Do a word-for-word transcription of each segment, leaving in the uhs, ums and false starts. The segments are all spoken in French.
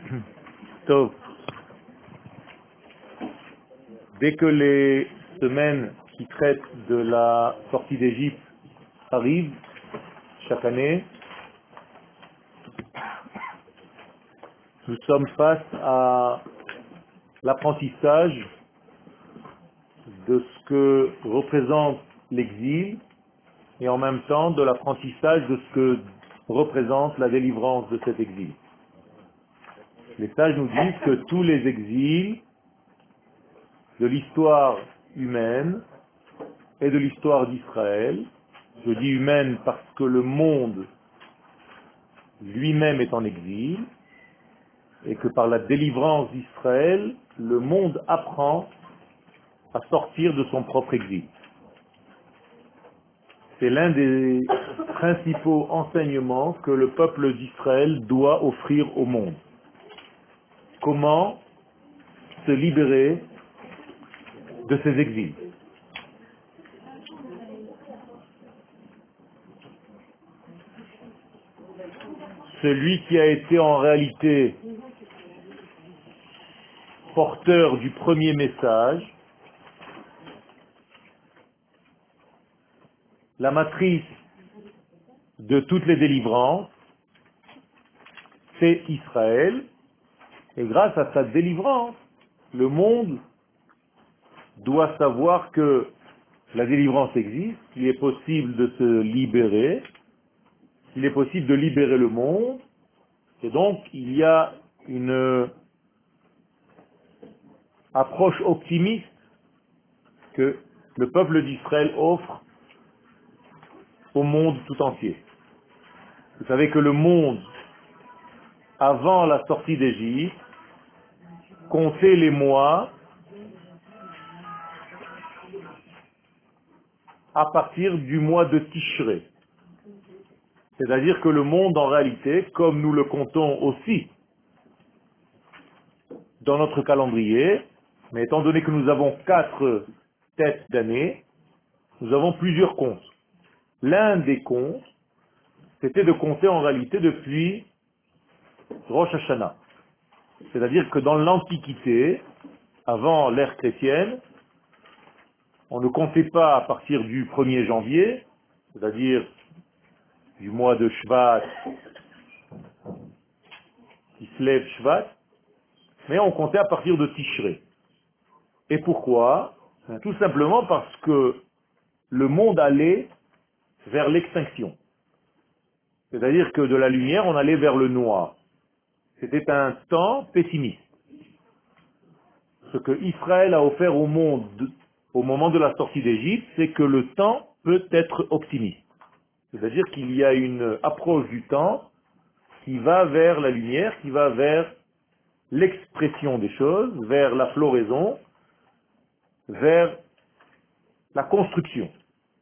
Tov. Dès que les semaines qui traitent de la sortie d'Égypte arrivent, chaque année, nous sommes face à l'apprentissage de ce que représente l'exil et en même temps de l'apprentissage de ce que représente la délivrance de cet exil. Les sages nous disent que tous les exils de l'histoire humaine et de l'histoire d'Israël, je dis humaine parce que le monde lui-même est en exil, et que par la délivrance d'Israël, le monde apprend à sortir de son propre exil. C'est l'un des principaux enseignements que le peuple d'Israël doit offrir au monde. Comment se libérer de ces exils. Celui qui a été en réalité porteur du premier message, la matrice de toutes les délivrances, c'est Israël, et grâce à sa délivrance, le monde doit savoir que la délivrance existe, qu'il est possible de se libérer, qu'il est possible de libérer le monde, et donc il y a une approche optimiste que le peuple d'Israël offre au monde tout entier. Vous savez que le monde, avant la sortie d'Égypte, comptait les mois à partir du mois de Tishré. C'est-à-dire que le monde, en réalité, comme nous le comptons aussi dans notre calendrier, mais étant donné que nous avons quatre têtes d'année, nous avons plusieurs comptes. L'un des comptes, c'était de compter en réalité depuis Rosh Hashanah. C'est-à-dire que dans l'Antiquité, avant l'ère chrétienne, on ne comptait pas à partir du premier janvier, c'est-à-dire du mois de Shvat, qui se lève Shvat, mais on comptait à partir de Tishré. Et pourquoi? Tout simplement parce que le monde allait vers l'extinction. C'est-à-dire que de la lumière, on allait vers le noir. C'était un temps pessimiste. Ce que Israël a offert au monde au moment de la sortie d'Égypte, c'est que le temps peut être optimiste. C'est-à-dire qu'il y a une approche du temps qui va vers la lumière, qui va vers l'expression des choses, vers la floraison, vers la construction.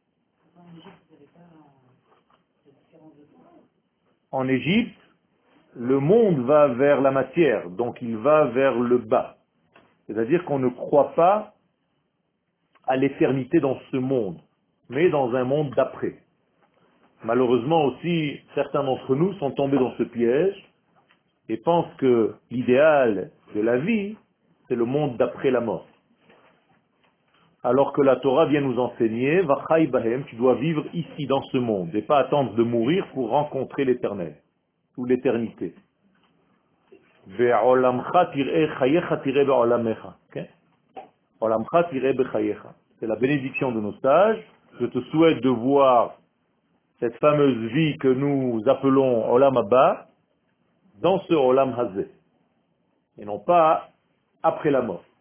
En Égypte, le monde va vers la matière, donc il va vers le bas. C'est-à-dire qu'on ne croit pas à l'éternité dans ce monde, mais dans un monde d'après. Malheureusement aussi, certains d'entre nous sont tombés dans ce piège et pensent que l'idéal de la vie, c'est le monde d'après la mort. Alors que la Torah vient nous enseigner, Vachai Bahem, tu dois vivre ici dans ce monde et pas attendre de mourir pour rencontrer l'éternel ou l'éternité. Ve'olamcha tir'e chayecha tir'e be'olamecha. Olamcha tir'e bechayecha. C'est la bénédiction de nos sages. Je te souhaite de voir cette fameuse vie que nous appelons Olam Haba dans ce Olam Hazé et non pas après la mort.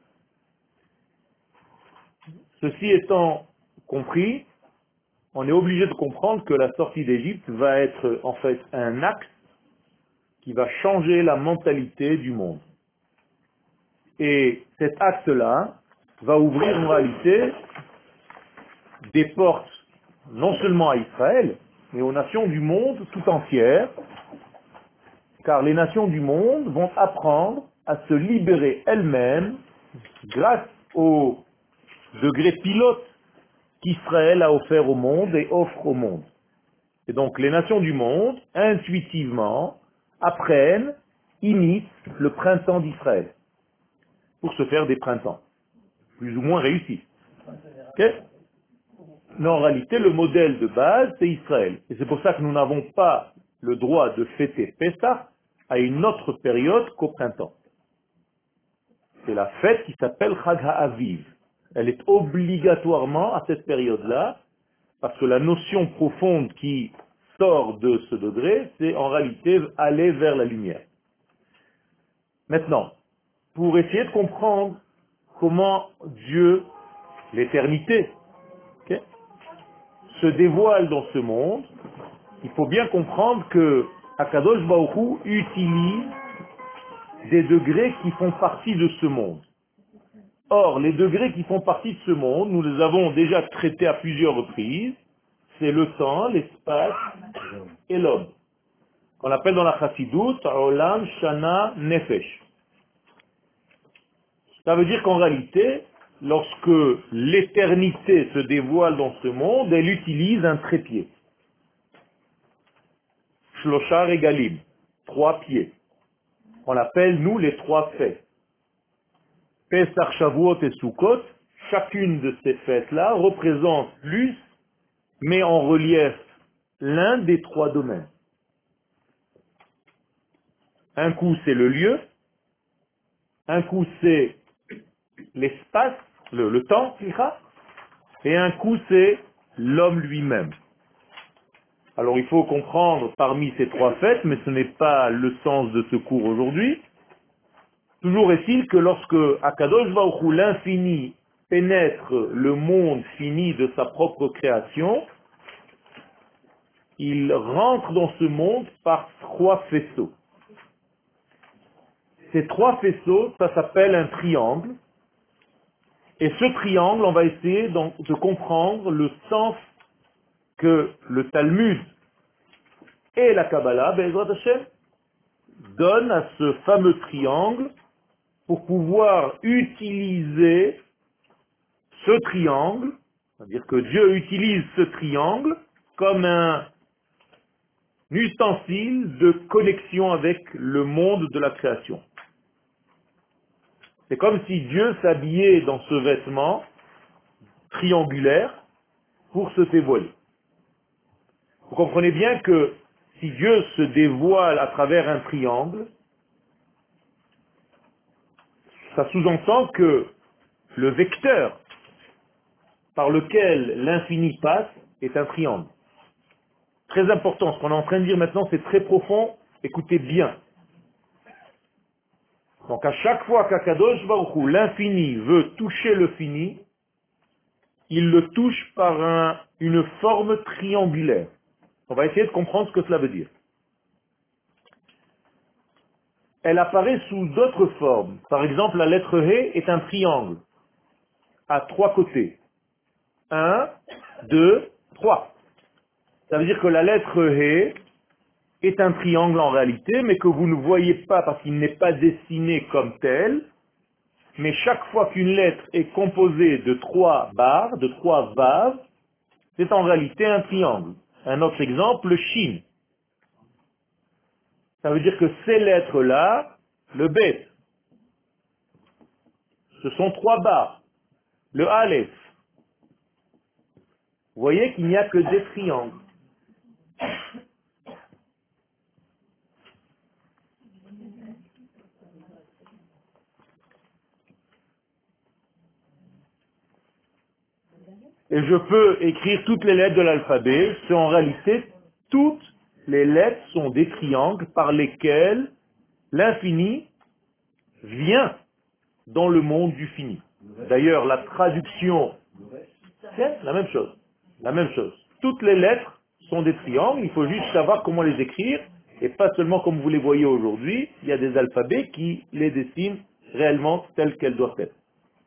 Ceci étant compris, on est obligé de comprendre que la sortie d'Égypte va être en fait un acte qui va changer la mentalité du monde. Et cet acte-là va ouvrir en réalité des portes non seulement à Israël, mais aux nations du monde tout entières, car les nations du monde vont apprendre à se libérer elles-mêmes grâce au degré pilote qu'Israël a offert au monde et offre au monde. Et donc les nations du monde, intuitivement, apprennent imite le printemps d'Israël pour se faire des printemps, plus ou moins réussis. Okay? Mais en réalité, le modèle de base, c'est Israël. Et c'est pour ça que nous n'avons pas le droit de fêter Pessah à une autre période qu'au printemps. C'est la fête qui s'appelle Chag HaAviv. Elle est obligatoirement à cette période-là, parce que la notion profonde qui sort de ce degré, c'est en réalité aller vers la lumière. Maintenant, pour essayer de comprendre comment Dieu, l'éternité, okay, se dévoile dans ce monde, il faut bien comprendre que Akadosh Baruch Hu utilise des degrés qui font partie de ce monde. Or, les degrés qui font partie de ce monde, nous les avons déjà traités à plusieurs reprises, c'est le temps, l'espace et l'homme. Qu'on appelle dans la Chassidut, Olam, Shana, Nefesh. Ça veut dire qu'en réalité, lorsque l'éternité se dévoile dans ce monde, elle utilise un trépied. Shlosha Regalim, trois pieds. On appelle, nous, les trois fêtes. Pesach, Shavuot et Sukkot, chacune de ces fêtes-là représente plus, met en relief l'un des trois domaines. Un coup, c'est le lieu, un coup, c'est l'espace, le, le temps, et un coup, c'est l'homme lui-même. Alors, il faut comprendre parmi ces trois fêtes, mais ce n'est pas le sens de ce cours aujourd'hui. Toujours est-il que lorsque Akadosh Baruch Hu, l'infini, pénètre le monde fini de sa propre création, il rentre dans ce monde par trois faisceaux. Ces trois faisceaux, ça s'appelle un triangle. Et ce triangle, on va essayer donc de comprendre le sens que le Talmud et la Kabbalah, Be'ezrat Hashem, donnent à ce fameux triangle pour pouvoir utiliser ce triangle, c'est-à-dire que Dieu utilise ce triangle comme un ustensile de connexion avec le monde de la création. C'est comme si Dieu s'habillait dans ce vêtement triangulaire pour se dévoiler. Vous comprenez bien que si Dieu se dévoile à travers un triangle, ça sous-entend que le vecteur par lequel l'infini passe est un triangle. Très important, ce qu'on est en train de dire maintenant, c'est très profond, écoutez bien. Donc à chaque fois qu'Akadosh Baruch Hu, l'infini, veut toucher le fini, il le touche par un- une forme triangulaire. On va essayer de comprendre ce que cela veut dire. Elle apparaît sous d'autres formes. Par exemple, la lettre He est un triangle à trois côtés. Un, deux, trois. Ça veut dire que la lettre He est un triangle en réalité, mais que vous ne voyez pas parce qu'il n'est pas dessiné comme tel. Mais chaque fois qu'une lettre est composée de trois barres, de trois vaves, c'est en réalité un triangle. Un autre exemple, le Shin. Ça veut dire que ces lettres-là, le Bet, ce sont trois barres. Le Aleph, vous voyez qu'il n'y a que des triangles. Et je peux écrire toutes les lettres de l'alphabet, c'est en réalité toutes les lettres sont des triangles par lesquels l'infini vient dans le monde du fini. D'ailleurs, la traduction, c'est la même chose. La même chose. Toutes les lettres sont des triangles, il faut juste savoir comment les écrire, et pas seulement comme vous les voyez aujourd'hui, il y a des alphabets qui les dessinent réellement telles qu'elles doivent être.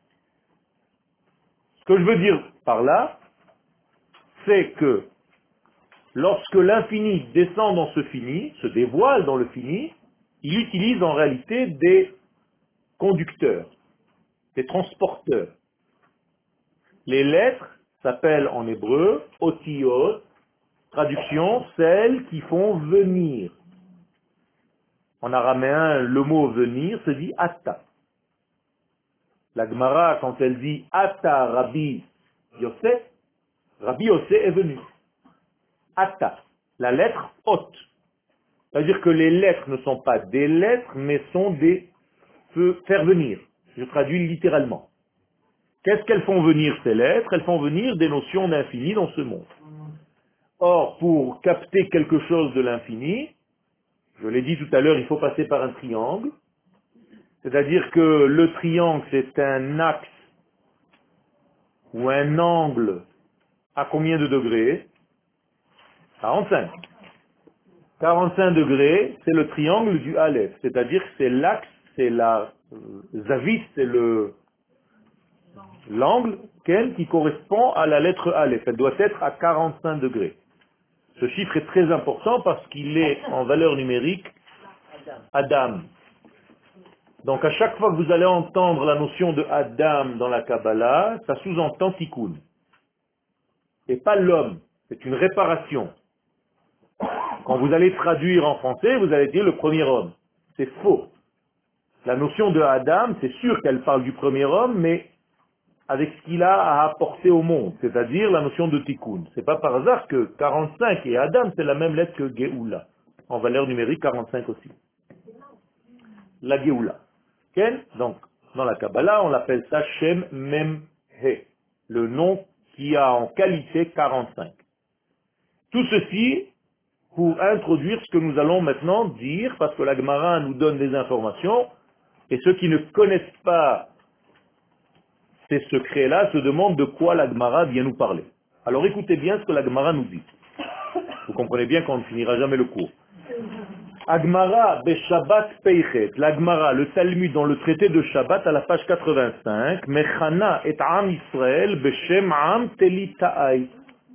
Ce que je veux dire par là, c'est que lorsque l'infini descend dans ce fini, se dévoile dans le fini, il utilise en réalité des conducteurs, des transporteurs. Les lettres s'appellent en hébreu otiyot, traduction, celles qui font venir. En araméen, le mot venir se dit atta. La Gemara, quand elle dit atta Rabbi Yosef, Rabbi Yosef est venu. Atta, la lettre haute. C'est-à-dire que les lettres ne sont pas des lettres, mais sont des feux faire venir. Je traduis littéralement. Qu'est-ce qu'elles font venir ces lettres? Elles font venir des notions d'infini dans ce monde. Or, pour capter quelque chose de l'infini, je l'ai dit tout à l'heure, il faut passer par un triangle. C'est-à-dire que le triangle, c'est un axe ou un angle à combien de degrés? quarante-cinq. quarante-cinq degrés, c'est le triangle du Aleph. C'est-à-dire que c'est l'axe, c'est la euh, zavit, c'est le l'angle quel, qui correspond à la lettre Aleph. Elle doit être à quarante-cinq degrés. Ce chiffre est très important parce qu'il est en valeur numérique Adam. Donc à chaque fois que vous allez entendre la notion de Adam dans la Kabbalah, ça sous-entend Tikkun. Et pas l'homme, c'est une réparation. Quand vous allez traduire en français, vous allez dire le premier homme. C'est faux. La notion de Adam, c'est sûr qu'elle parle du premier homme, mais avec ce qu'il a à apporter au monde, c'est-à-dire la notion de Tikkun. C'est pas par hasard que quarante-cinq et Adam, c'est la même lettre que Géoula, en valeur numérique quarante-cinq aussi. La Géoula. Ken, donc, dans la Kabbalah, on l'appelle ça Shem Mem He, le nom qui a en qualité quarante-cinq. Tout ceci pour introduire ce que nous allons maintenant dire, parce que la Gemara nous donne des informations, et ceux qui ne connaissent pas ces secrets-là se demandent de quoi la Gemara vient nous parler. Alors écoutez bien ce que la Gemara nous dit. Vous comprenez bien qu'on ne finira jamais le cours. Agmara Beshabbat Peichet, la Gemara, le Talmud dans le traité de Shabbat à la page quatre-vingt-cinq, Mechana et Am Israël Beshem Am Telitaï.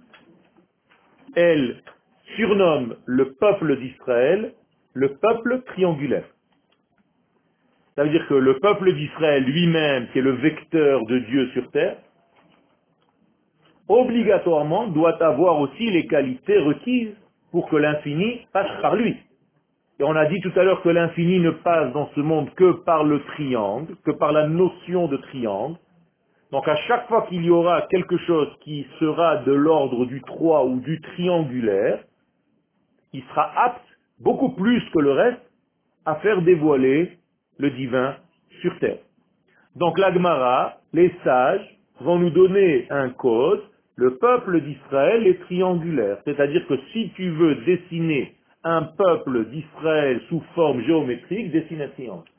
Elle surnomme le peuple d'Israël le peuple triangulaire. Ça veut dire que le peuple d'Israël lui-même, qui est le vecteur de Dieu sur terre, obligatoirement doit avoir aussi les qualités requises pour que l'infini passe par lui. Et on a dit tout à l'heure que l'infini ne passe dans ce monde que par le triangle, que par la notion de triangle. Donc à chaque fois qu'il y aura quelque chose qui sera de l'ordre du trois ou du triangulaire, il sera apte, beaucoup plus que le reste, à faire dévoiler le divin sur terre. Donc la Gemara, les sages, vont nous donner un code. Le peuple d'Israël est triangulaire. C'est-à-dire que si tu veux dessiner un peuple d'Israël sous forme géométrique, dessine un triangle.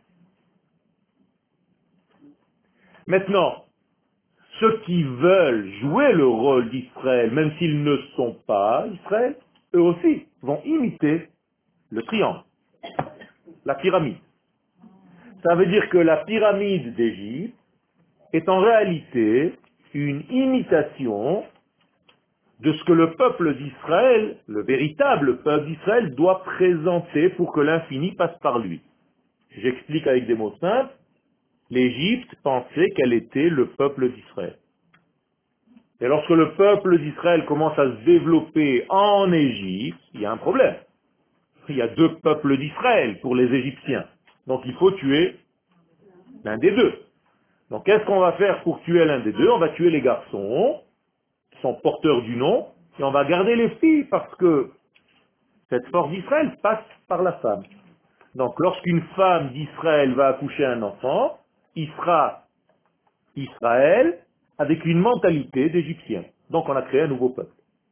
Maintenant, ceux qui veulent jouer le rôle d'Israël, même s'ils ne sont pas Israël, eux aussi vont imiter le triangle, la pyramide. Ça veut dire que la pyramide d'Égypte est en réalité une imitation de ce que le peuple d'Israël, le véritable peuple d'Israël, doit présenter pour que l'infini passe par lui. J'explique avec des mots simples. L'Égypte pensait qu'elle était le peuple d'Israël. Et lorsque le peuple d'Israël commence à se développer en Égypte, il y a un problème. Il y a deux peuples d'Israël pour les Égyptiens. Donc il faut tuer l'un des deux. Donc qu'est-ce qu'on va faire pour tuer l'un des deux? On va tuer les garçons, qui sont porteurs du nom, et on va garder les filles parce que cette force d'Israël passe par la femme. Donc lorsqu'une femme d'Israël va accoucher un enfant, il sera Israël avec une mentalité d'Égyptien. Donc on a créé un nouveau peuple.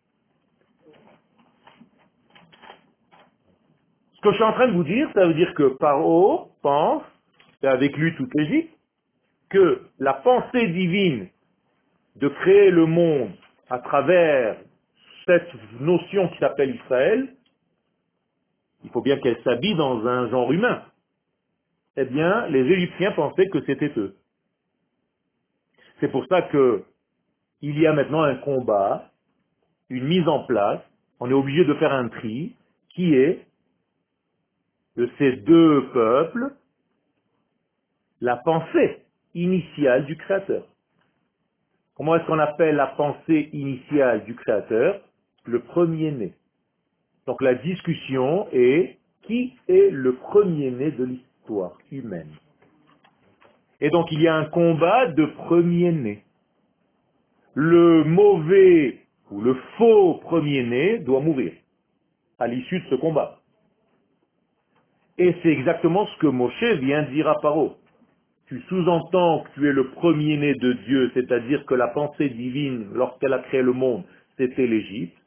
Ce que je suis en train de vous dire, ça veut dire que Paro pense, et avec lui toute l'Égypte, que la pensée divine de créer le monde à travers cette notion qui s'appelle Israël, il faut bien qu'elle s'habille dans un genre humain. Eh bien, les Égyptiens pensaient que c'était eux. C'est pour ça que il y a maintenant un combat, une mise en place, on est obligé de faire un tri, qui est de ces deux peuples, la pensée initiale du Créateur. Comment est-ce qu'on appelle la pensée initiale du Créateur? Le premier-né. Donc la discussion est qui est le premier-né de l'histoire humaine. Et donc il y a un combat de premier-né. Le mauvais ou le faux premier-né doit mourir à l'issue de ce combat. Et c'est exactement ce que Moshe vient dire à Paro. Tu sous-entends que tu es le premier-né de Dieu, c'est-à-dire que la pensée divine, lorsqu'elle a créé le monde, c'était l'Égypte.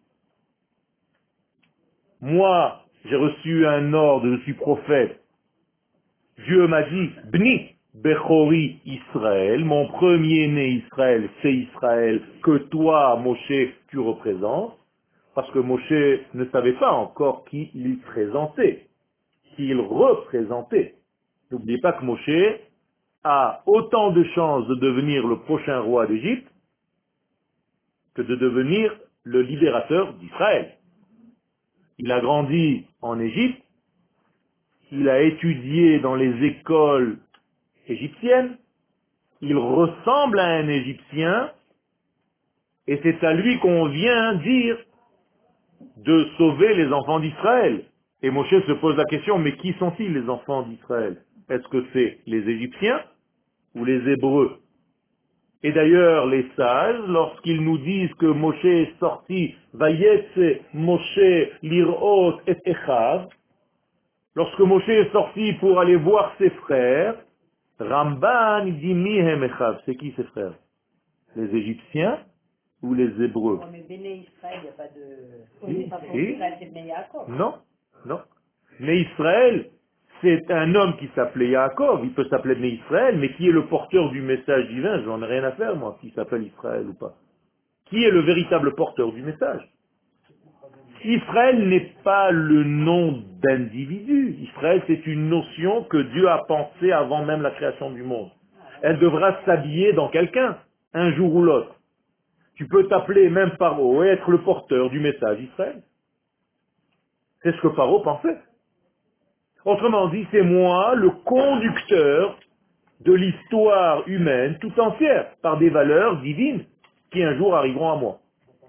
Moi, j'ai reçu un ordre, je suis prophète. Dieu m'a dit, Bni, Bechori Israël, mon premier-né Israël, c'est Israël, que toi, Moshe, tu représentes, parce que Moshe ne savait pas encore qui il présentait, qui il représentait. N'oubliez pas que Moshe a autant de chances de devenir le prochain roi d'Égypte que de devenir le libérateur d'Israël. Il a grandi en Égypte, il a étudié dans les écoles égyptiennes, il ressemble à un Égyptien, et c'est à lui qu'on vient dire de sauver les enfants d'Israël. Et Moshe se pose la question, mais qui sont-ils les enfants d'Israël? Est-ce que c'est les Égyptiens ou les Hébreux? Et d'ailleurs, les sages, lorsqu'ils nous disent que Moshe est sorti, Vayetse Moshe lirot et Echav, lorsque Moshe est sorti pour aller voir ses frères, Ramban il dit Mihem Echav, c'est qui ses frères? Les Égyptiens ou les Hébreux? Mais Béné Israël, il n'y a pas de... Si, pas si. là, c'est Béné Yaakov. Non, non. Mais Israël, c'est un homme qui s'appelait Yaakov, il peut s'appeler Né Israël, mais qui est le porteur du message divin? J'en ai rien à faire, moi, s'il s'appelle Israël ou pas. Qui est le véritable porteur du message? Israël n'est pas le nom d'individu. Israël, c'est une notion que Dieu a pensée avant même la création du monde. Elle devra s'habiller dans quelqu'un, un jour ou l'autre. Tu peux t'appeler même Paro et être le porteur du message Israël. C'est ce que Paro pensait. Autrement dit, c'est moi le conducteur de l'histoire humaine tout entière par des valeurs divines qui un jour arriveront à moi.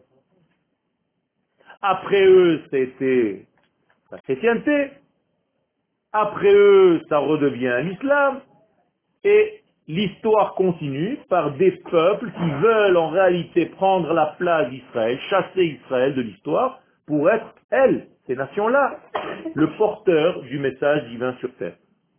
Après eux, c'était la chrétienté. Après eux, ça redevient l'islam. Et l'histoire continue par des peuples qui veulent en réalité prendre la place d'Israël, chasser Israël de l'histoire pour être, elles, ces nations-là, le porteur du message divin sur terre.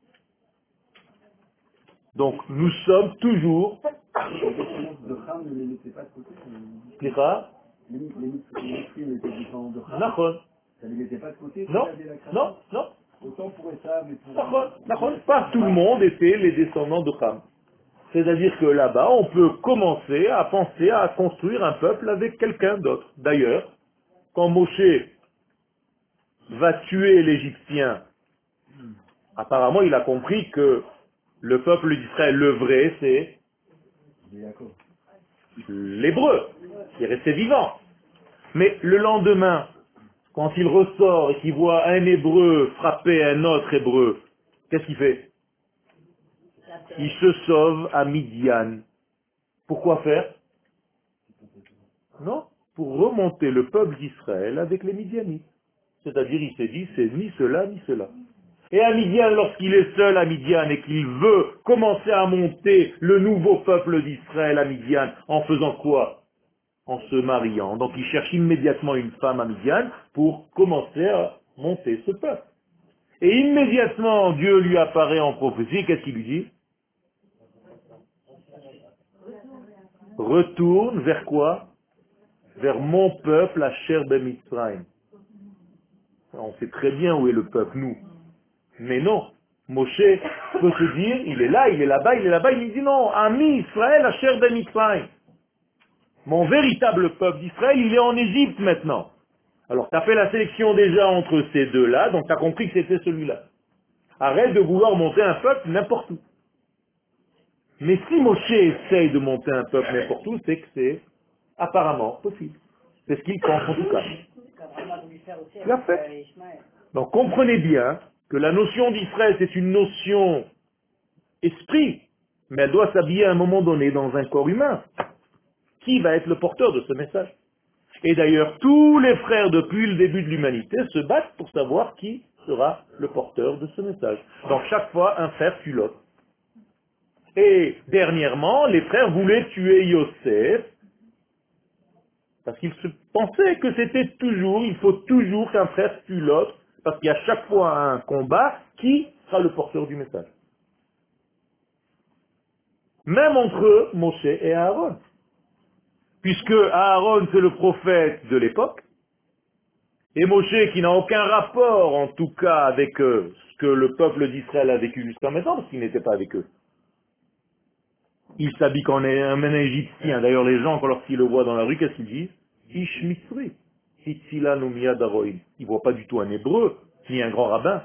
Donc nous sommes toujours... de Ham ne les laissait pas de côté. Expliquera. Les muslims étaient différents de Ham. Nachon. Ça ne les mettait pas de côté. Non, non, non. Autant pour Esav mais pour... Nachon, Nachon. Pas tout le monde était les descendants de Ham. C'est-à-dire que là-bas, on peut commencer à penser à construire un peuple avec quelqu'un d'autre. D'ailleurs, quand Moshe va tuer l'Égyptien, apparemment il a compris que le peuple d'Israël, le vrai, c'est l'Hébreu, qui est resté vivant. Mais le lendemain, quand il ressort et qu'il voit un Hébreu frapper un autre Hébreu, qu'est-ce qu'il fait? Il se sauve à Midian. Pourquoi faire? Non, pour remonter le peuple d'Israël avec les Midianites. C'est-à-dire, il s'est dit, c'est ni cela, ni cela. Et à Midian, lorsqu'il est seul à Midian et qu'il veut commencer à monter le nouveau peuple d'Israël à Midian, en faisant quoi? En se mariant. Donc il cherche immédiatement une femme à Midian pour commencer à monter ce peuple. Et immédiatement, Dieu lui apparaît en prophétie, qu'est-ce qu'il lui dit? Retourne vers quoi? Vers mon peuple, Asher ben Mitzrayim. On sait très bien où est le peuple, nous. Mais non, Moshe peut se dire, il est là, il est là-bas, il est là-bas, il dit non, Ami Israël, Asher ben Mitzrayim. Mon véritable peuple d'Israël, il est en Égypte maintenant. Alors, tu as fait la sélection déjà entre ces deux-là, donc tu as compris que c'était celui-là. Arrête de vouloir monter un peuple n'importe où. Mais si Moshe essaye de monter un peuple n'importe où, c'est que c'est apparemment possible. C'est ce qu'il pense en tout cas. Il a fait. Donc comprenez bien que la notion d'Israël, c'est une notion esprit, mais elle doit s'habiller à un moment donné dans un corps humain. Qui va être le porteur de ce message? Et d'ailleurs, tous les frères depuis le début de l'humanité se battent pour savoir qui sera le porteur de ce message. Donc chaque fois, un frère tue l'autre. Et dernièrement, les frères voulaient tuer Yosef, parce qu'ils se pensaient que c'était toujours, il faut toujours qu'un frère tue l'autre, parce qu'il y a chaque fois un combat, qui sera le porteur du message. Même entre Moshe et Aaron. Puisque Aaron, c'est le prophète de l'époque, et Moshe, qui n'a aucun rapport, en tout cas, avec euh, ce que le peuple d'Israël a vécu jusqu'à maintenant, parce qu'il n'était pas avec eux. Il s'habille qu'en un égyptien. D'ailleurs, les gens, quand lorsqu'ils le voient dans la rue, qu'est-ce qu'ils disent? Ish Misri. Hitzila Numia Daroïm. Ils ne voient pas du tout un hébreu, ni un grand rabbin.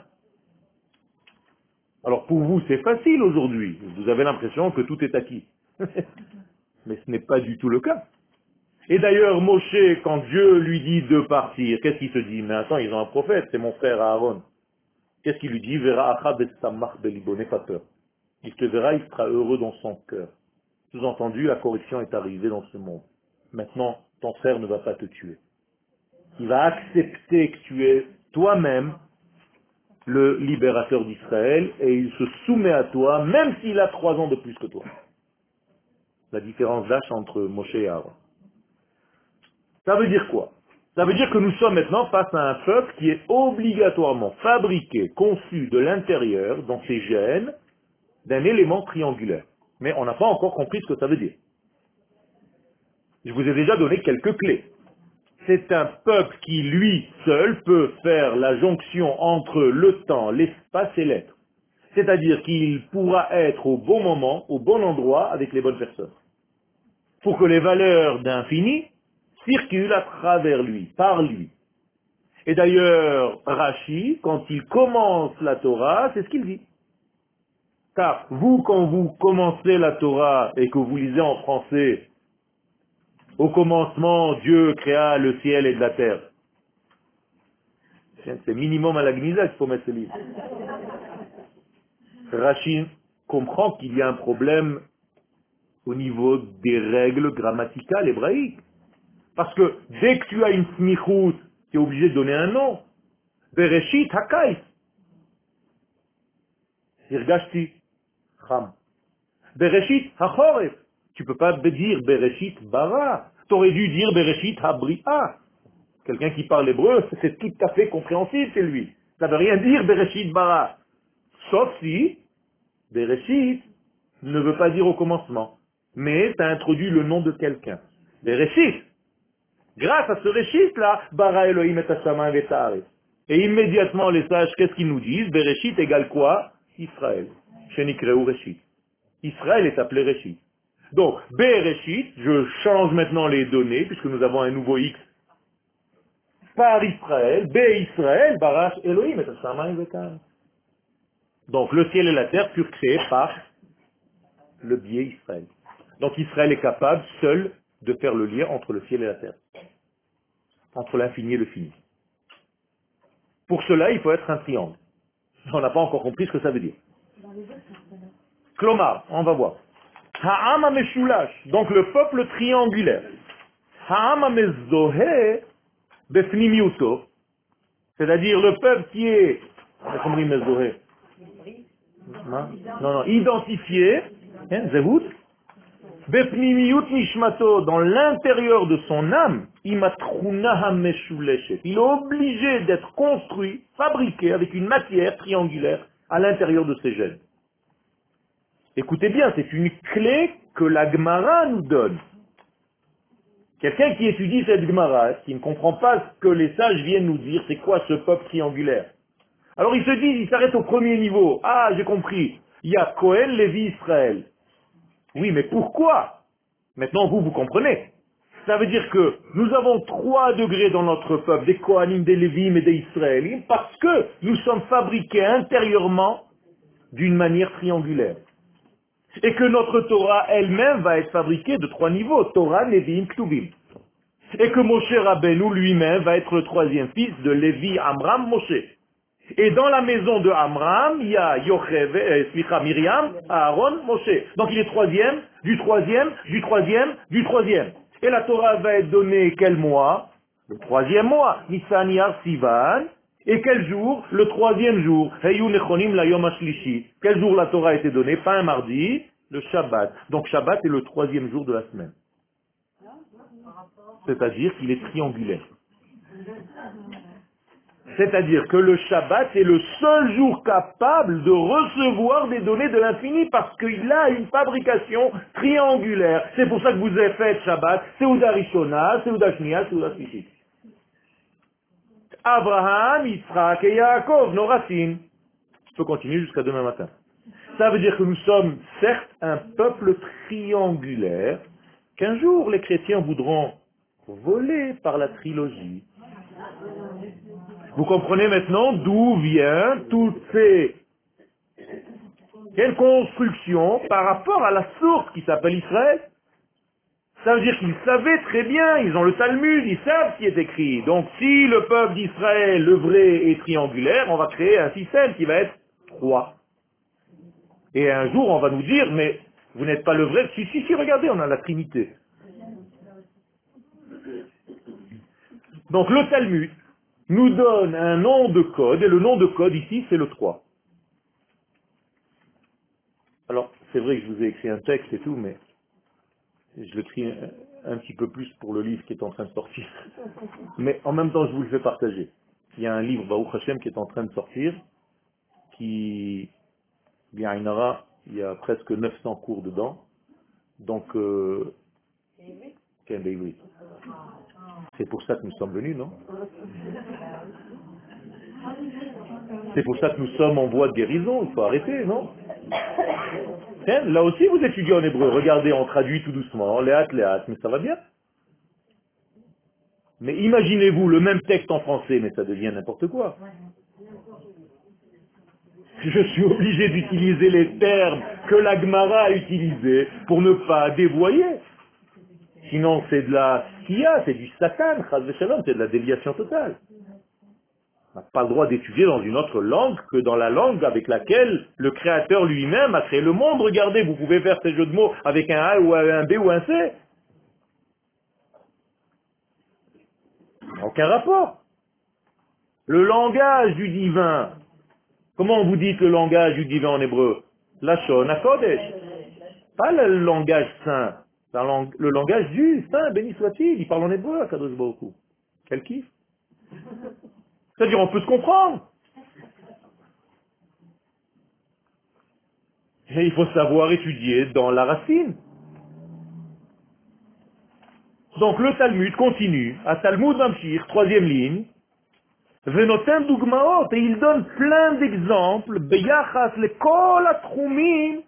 Alors pour vous, c'est facile aujourd'hui. Vous avez l'impression que tout est acquis. Mais ce n'est pas du tout le cas. Et d'ailleurs, Moshe, quand Dieu lui dit de partir, qu'est-ce qu'il se dit? Mais attends, ils ont un prophète, c'est mon frère Aaron. Qu'est-ce qu'il lui dit? Vera achab et samach belibo, n'aie pas peur. Il te verra, il sera heureux dans son cœur. Sous-entendu, la correction est arrivée dans ce monde. Maintenant, ton frère ne va pas te tuer. Il va accepter que tu es toi-même le libérateur d'Israël et il se soumet à toi, même s'il a trois ans de plus que toi. La différence d'âge entre Moshe et Aaron. Ça veut dire quoi? Ça veut dire que nous sommes maintenant face à un peuple qui est obligatoirement fabriqué, conçu de l'intérieur, dans ses gènes, d'un élément triangulaire. Mais on n'a pas encore compris ce que ça veut dire. Je vous ai déjà donné quelques clés. C'est un peuple qui, lui seul, peut faire la jonction entre le temps, l'espace et l'être. C'est-à-dire qu'il pourra être au bon moment, au bon endroit, avec les bonnes personnes. Pour que les valeurs d'infini circulent à travers lui, par lui. Et d'ailleurs, Rashi, quand il commence la Torah, c'est ce qu'il dit. Car vous, quand vous commencez la Torah et que vous lisez en français, au commencement, Dieu créa le ciel et de la terre. C'est minimum à la Gnisa qu'il faut mettre ce livre. Rashi comprend qu'il y a un problème au niveau des règles grammaticales hébraïques. Parce que dès que tu as une smichout, tu es obligé de donner un nom. Bereshit hakais. Irgashti cham. Bereshit hachoref. Tu peux pas dire Bereshit bara. Tu aurais dû dire Bereshit habria. Quelqu'un qui parle hébreu, c'est tout à fait compréhensible chez lui. Ça ne veut rien dire Bereshit bara. Sauf si Bereshit ne veut pas dire au commencement. Mais tu as introduit le nom de quelqu'un. Bereshit. Grâce à ce Réchit là, bara Elohim et Hashamayim et Haaretz. Et immédiatement les sages, qu'est-ce qu'ils nous disent? Bereshit égale quoi? Israël. Shenikreu Réchit. Israël est appelé Réchit. Donc, Bereshit, je change maintenant les données, puisque nous avons un nouveau X, par Israël, B Israël, Barash Elohim et Hashamayim et Haaretz. Donc, le ciel et la terre furent créés par le biais Israël. Donc, Israël est capable, seul, de faire le lien entre le ciel et la terre. Entre l'infini et le fini. Pour cela, il faut être un triangle. On n'a pas encore compris ce que ça veut dire. Klomar, on va voir. Ha'am ha'meshulash, donc le peuple triangulaire. Ha'am ha'mezohe befnimiuto, c'est-à-dire le peuple qui est, comment on dit mezohe? Non, non, identifié, hein, zevut, befnimiut nishmato, dans l'intérieur de son âme, imatruna ha'meshuleshet. Il est obligé d'être construit, fabriqué avec une matière triangulaire à l'intérieur de ses gènes. Écoutez bien, c'est une clé que la Gemara nous donne. Quelqu'un qui étudie cette Gemara, qui ne comprend pas ce que les sages viennent nous dire, c'est quoi ce peuple triangulaire? Alors il se dit, il s'arrête au premier niveau. Ah, j'ai compris. Il y a Cohen, Lévi, Israël. Oui, mais pourquoi? Maintenant, vous, vous comprenez. Ça veut dire que nous avons trois degrés dans notre peuple, des Kohanim, des Lévim et des Israélites, parce que nous sommes fabriqués intérieurement d'une manière triangulaire. Et que notre Torah elle-même va être fabriquée de trois niveaux, Torah, Lévim, Ktuvim. Et que Moshe Rabbeinu lui-même va être le troisième fils de Lévi, Amram, Moshe. Et dans la maison de Amram, il y a Yochev, euh, Slicha, Myriam, Aaron, Moshe. Donc il est troisième, du troisième, du troisième, du troisième. Et la Torah va être donnée quel mois? Le troisième mois, Nissan, Iyar, Sivan. Et quel jour? Le troisième jour. Heyu nechonim layom hashlishi. Quel jour la Torah a été donnée? Pas un mardi, le Shabbat. Donc Shabbat est le troisième jour de la semaine. C'est-à-dire qu'il est triangulaire. C'est-à-dire que le Shabbat est le seul jour capable de recevoir des données de l'infini parce qu'il a une fabrication triangulaire. C'est pour ça que vous avez fait Shabbat, Seuda Rishona, Seuda Shnia, Seuda Shlishi. Abraham, Yitzhak et Yaakov, nos racines. Je peux continuer jusqu'à demain matin. Ça veut dire que nous sommes certes un peuple triangulaire, qu'un jour les chrétiens voudront voler par la trilogie. Vous comprenez maintenant d'où viennent toutes ces quelles constructions par rapport à la source qui s'appelle Israël. Ça veut dire qu'ils savaient très bien, ils ont le Talmud, ils savent ce qui est écrit. Donc si le peuple d'Israël, le vrai, est triangulaire, on va créer un système qui va être trois. Et un jour on va nous dire, mais vous n'êtes pas le vrai. Si, si, si, regardez, on a la Trinité. Donc le Talmud nous donne un nom de code, et le nom de code ici, c'est le trois. Alors, c'est vrai que je vous ai écrit un texte et tout, mais je l'écris un, un petit peu plus pour le livre qui est en train de sortir. Mais en même temps, je vous le fais partager. Il y a un livre, Baruch Hashem, qui est en train de sortir, qui, bien, il y a presque neuf cents cours dedans. Donc, euh, c'est pour ça que nous sommes venus, non? C'est pour ça que nous sommes en voie de guérison, il faut arrêter, non? Là aussi vous étudiez en hébreu, regardez, on traduit tout doucement, léat, léat, mais ça va bien. Mais imaginez-vous le même texte en français, mais ça devient n'importe quoi. Je suis obligé d'utiliser les termes que la Gemara a utilisés pour ne pas dévoyer. Sinon c'est de la skia, c'est du satan, chas v'shalom, c'est de la déviation totale. On n'a pas le droit d'étudier dans une autre langue que dans la langue avec laquelle le Créateur lui-même a créé le monde. Regardez, vous pouvez faire ces jeux de mots avec un A ou un B ou un C. Aucun rapport. Le langage du divin. Comment vous dites le langage du divin en hébreu? Lashon HaKodesh. Pas le langage saint. Le langage du saint, béni soit-il. Il parle en hébreu à Kadosh Baruch Hu. Quel kiff. C'est-à-dire, on peut se comprendre. Et il faut savoir étudier dans la racine. Donc le Talmud continue, à Talmud Mamshir, troisième ligne, Venotem Dugmaot, et il donne plein d'exemples, Beyachas le Kol Atchumim,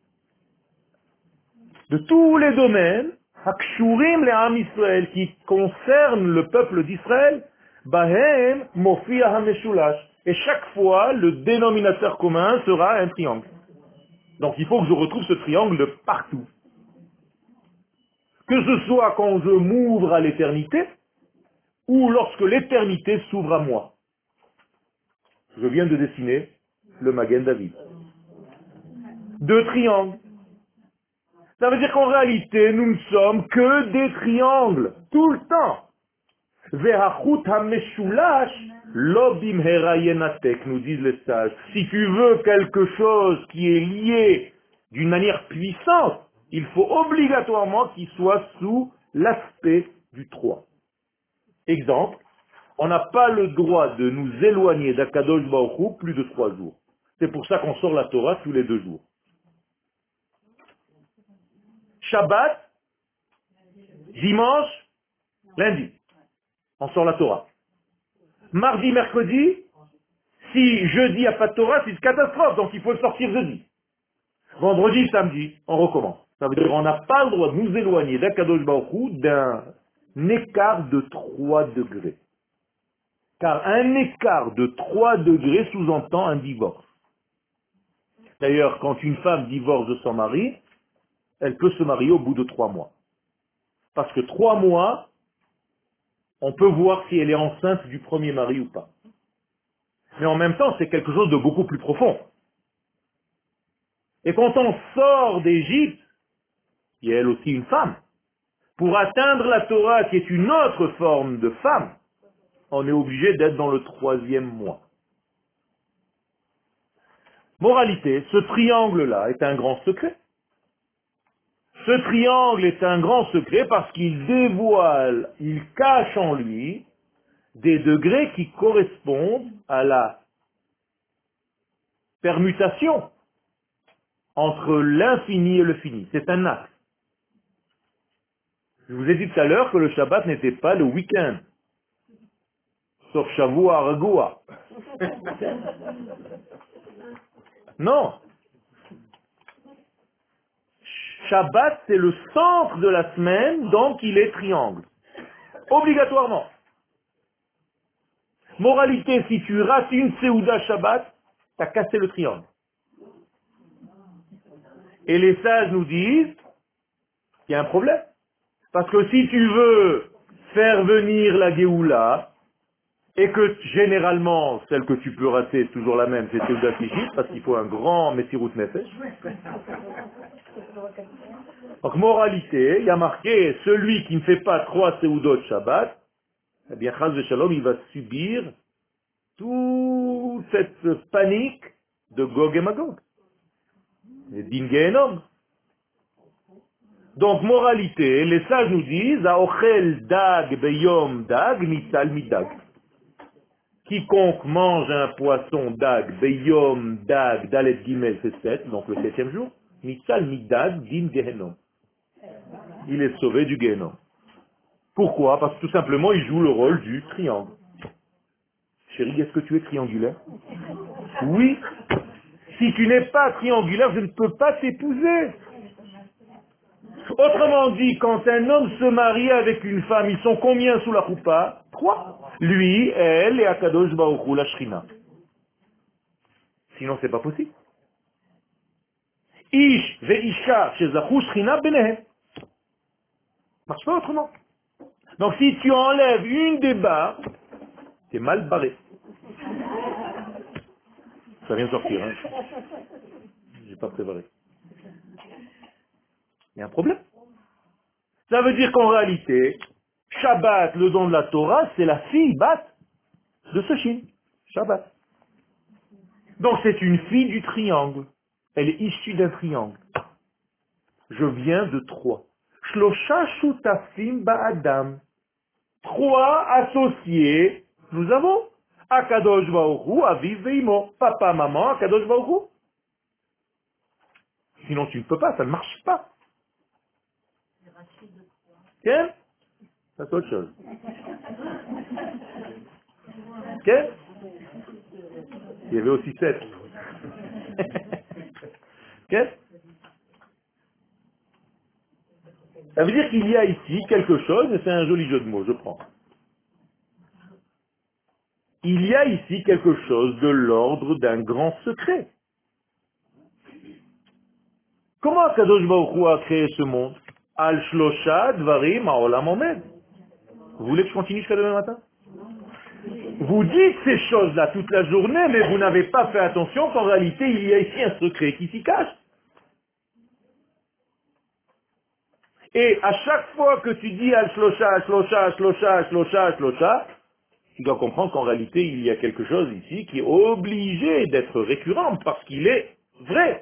de tous les domaines, Hakshurim le Am Israël, qui concernent le peuple d'Israël, Bahem Mofia HaMeshulash. Et chaque fois, le dénominateur commun sera un triangle. Donc il faut que je retrouve ce triangle de partout. Que ce soit quand je m'ouvre à l'éternité, ou lorsque l'éternité s'ouvre à moi. Je viens de dessiner le Magen David. Deux triangles. Ça veut dire qu'en réalité, nous ne sommes que des triangles, tout le temps. Ve'achut ha'meshulash lo bimhera yenatek, nous disent les sages. Si tu veux quelque chose qui est lié d'une manière puissante, il faut obligatoirement qu'il soit sous l'aspect du trois. Exemple, on n'a pas le droit de nous éloigner d'Akadosh Baruch Hu plus de trois jours. C'est pour ça qu'on sort la Torah tous les deux jours. Shabbat, dimanche, lundi. On sort la Torah. Mardi, mercredi, si jeudi il n'y a pas de Torah, c'est une catastrophe, donc il faut le sortir jeudi. Vendredi, samedi, on recommence. Ça veut dire qu'on n'a pas le droit de nous éloigner d'Akadosh Baruch Hu d'un écart de trois degrés. Car un écart de trois degrés sous-entend un divorce. D'ailleurs, quand une femme divorce de son mari, elle peut se marier au bout de trois mois. Parce que trois mois, on peut voir si elle est enceinte du premier mari ou pas. Mais en même temps, c'est quelque chose de beaucoup plus profond. Et quand on sort d'Égypte, il y a elle aussi une femme. Pour atteindre la Torah, qui est une autre forme de femme, on est obligé d'être dans le troisième mois. Moralité, ce triangle-là est un grand secret. Ce triangle est un grand secret parce qu'il dévoile, il cache en lui des degrés qui correspondent à la permutation entre l'infini et le fini. C'est un axe. Je vous ai dit tout à l'heure que le Shabbat n'était pas le week-end. Sauf Shavua Ragoua. Non. Shabbat, c'est le centre de la semaine, donc il est triangle. Obligatoirement. Moralité, si tu rates une Seouda Shabbat, tu as cassé le triangle. Et les sages nous disent qu'il y a un problème. Parce que si tu veux faire venir la Géoula, et que généralement, celle que tu peux rater, c'est toujours la même, c'est Seouda Shlichit, parce qu'il faut un grand Messirut Nefesh. Donc, moralité, il y a marqué, celui qui ne fait pas trois Seoudot Shabbat, eh bien, Chaz Shalom, il va subir toute cette panique de Gog et Magog. Les din Gehenom. Donc, moralité, les sages nous disent, Aochel dag beyom dag, mitzal midag. Quiconque mange un poisson dag, beyom dag, dalet gimel, c'est sept, donc le septième jour, mitzal midag, din Gehenom. Il est sauvé du Gehenom. Pourquoi? Parce que tout simplement, il joue le rôle du triangle. Chérie, est-ce que tu es triangulaire? Oui. Si tu n'es pas triangulaire, je ne peux pas t'épouser. Autrement dit, quand un homme se marie avec une femme, ils sont combien sous la choupa? Trois. Lui, elle et Akadosh Baruch Hu, la Shrina. Sinon, c'est pas possible. Ish ve'isha shezachu Shrina benehem. Marche pas autrement. Donc si tu enlèves une des barres, t'es mal barré. Ça vient de sortir, hein. J'ai pas préparé. Il y a un problème. Ça veut dire qu'en réalité, Shabbat, le don de la Torah, c'est la fille bat de ce Shin. Shabbat. Donc c'est une fille du triangle. Elle est issue d'un triangle. Je viens de trois. Shlosha shutafim ba'adam. Trois associés, nous avons. Akadosh Baruch Hu, Aviv ve'imo. Papa, maman, Akadosh Baruch Hu. Sinon tu ne peux pas, ça ne marche pas. Quel? Ça c'est autre chose. Quel? Il y avait aussi sept. Quel? Ça veut dire qu'il y a ici quelque chose, et c'est un joli jeu de mots, je prends. Il y a ici quelque chose de l'ordre d'un grand secret. Comment Kadosh Baruch Hu a créé ce monde? Al shlosha dvarim ha'olam omed. Vous voulez que je continue jusqu'à demain matin? Vous dites ces choses-là toute la journée, mais vous n'avez pas fait attention qu'en réalité, il y a ici un secret qui s'y cache. Et à chaque fois que tu dis al shlosha, al shlosha, al shlosha, al shlosha, al shlosha, tu dois comprendre qu'en réalité, il y a quelque chose ici qui est obligé d'être récurrent parce qu'il est vrai.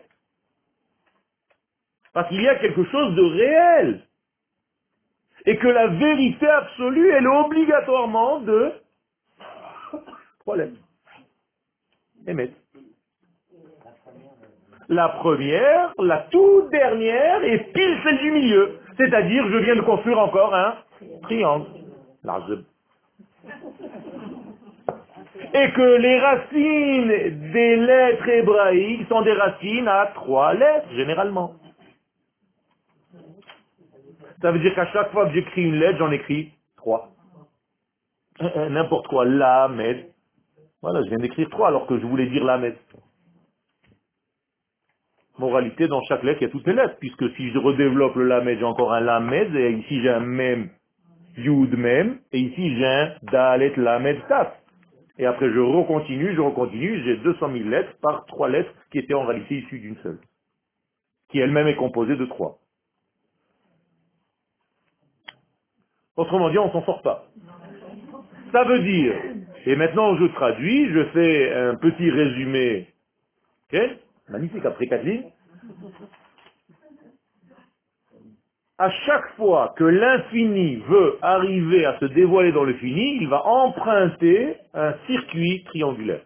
Parce qu'il y a quelque chose de réel. Et que la vérité absolue, elle est obligatoirement de trois lettres. Émettre. La première, la toute dernière, et pile celle du milieu. C'est-à-dire, je viens de construire encore un triangle. Large. Et que les racines des lettres hébraïques sont des racines à trois lettres, généralement. Ça veut dire qu'à chaque fois que j'écris une lettre, j'en écris trois. N'importe quoi, Lamed. Voilà, je viens d'écrire trois alors que je voulais dire Lamed. Moralité, dans chaque lettre, il y a toutes les lettres, puisque si je redéveloppe le Lamed, j'ai encore un Lamed, et ici j'ai un Mem, Yud Mem, et ici j'ai un Dalet Lamed Taf. Et après je recontinue, je recontinue, j'ai deux cent mille lettres par trois lettres qui étaient en réalité issues d'une seule, qui elle-même est composée de trois. Autrement dit, on s'en sort pas. Ça veut dire, et maintenant je traduis, je fais un petit résumé. Ok? Magnifique, après quatre lignes. À chaque fois que l'infini veut arriver à se dévoiler dans le fini, il va emprunter un circuit triangulaire.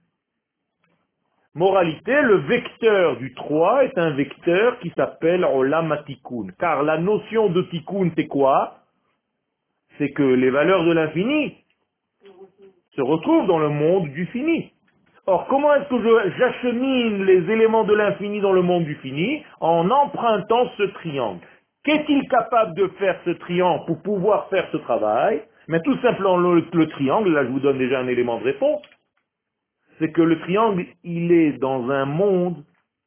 Moralité, le vecteur du trois est un vecteur qui s'appelle Olam Tikkun. Car la notion de Tikkun, c'est quoi? C'est que les valeurs de l'infini se retrouvent dans le monde du fini. Or, comment est-ce que je- j'achemine les éléments de l'infini dans le monde du fini? En empruntant ce triangle. Qu'est-il capable de faire ce triangle pour pouvoir faire ce travail? Mais tout simplement le, le triangle, là je vous donne déjà un élément de réponse, c'est que le triangle, il est dans un monde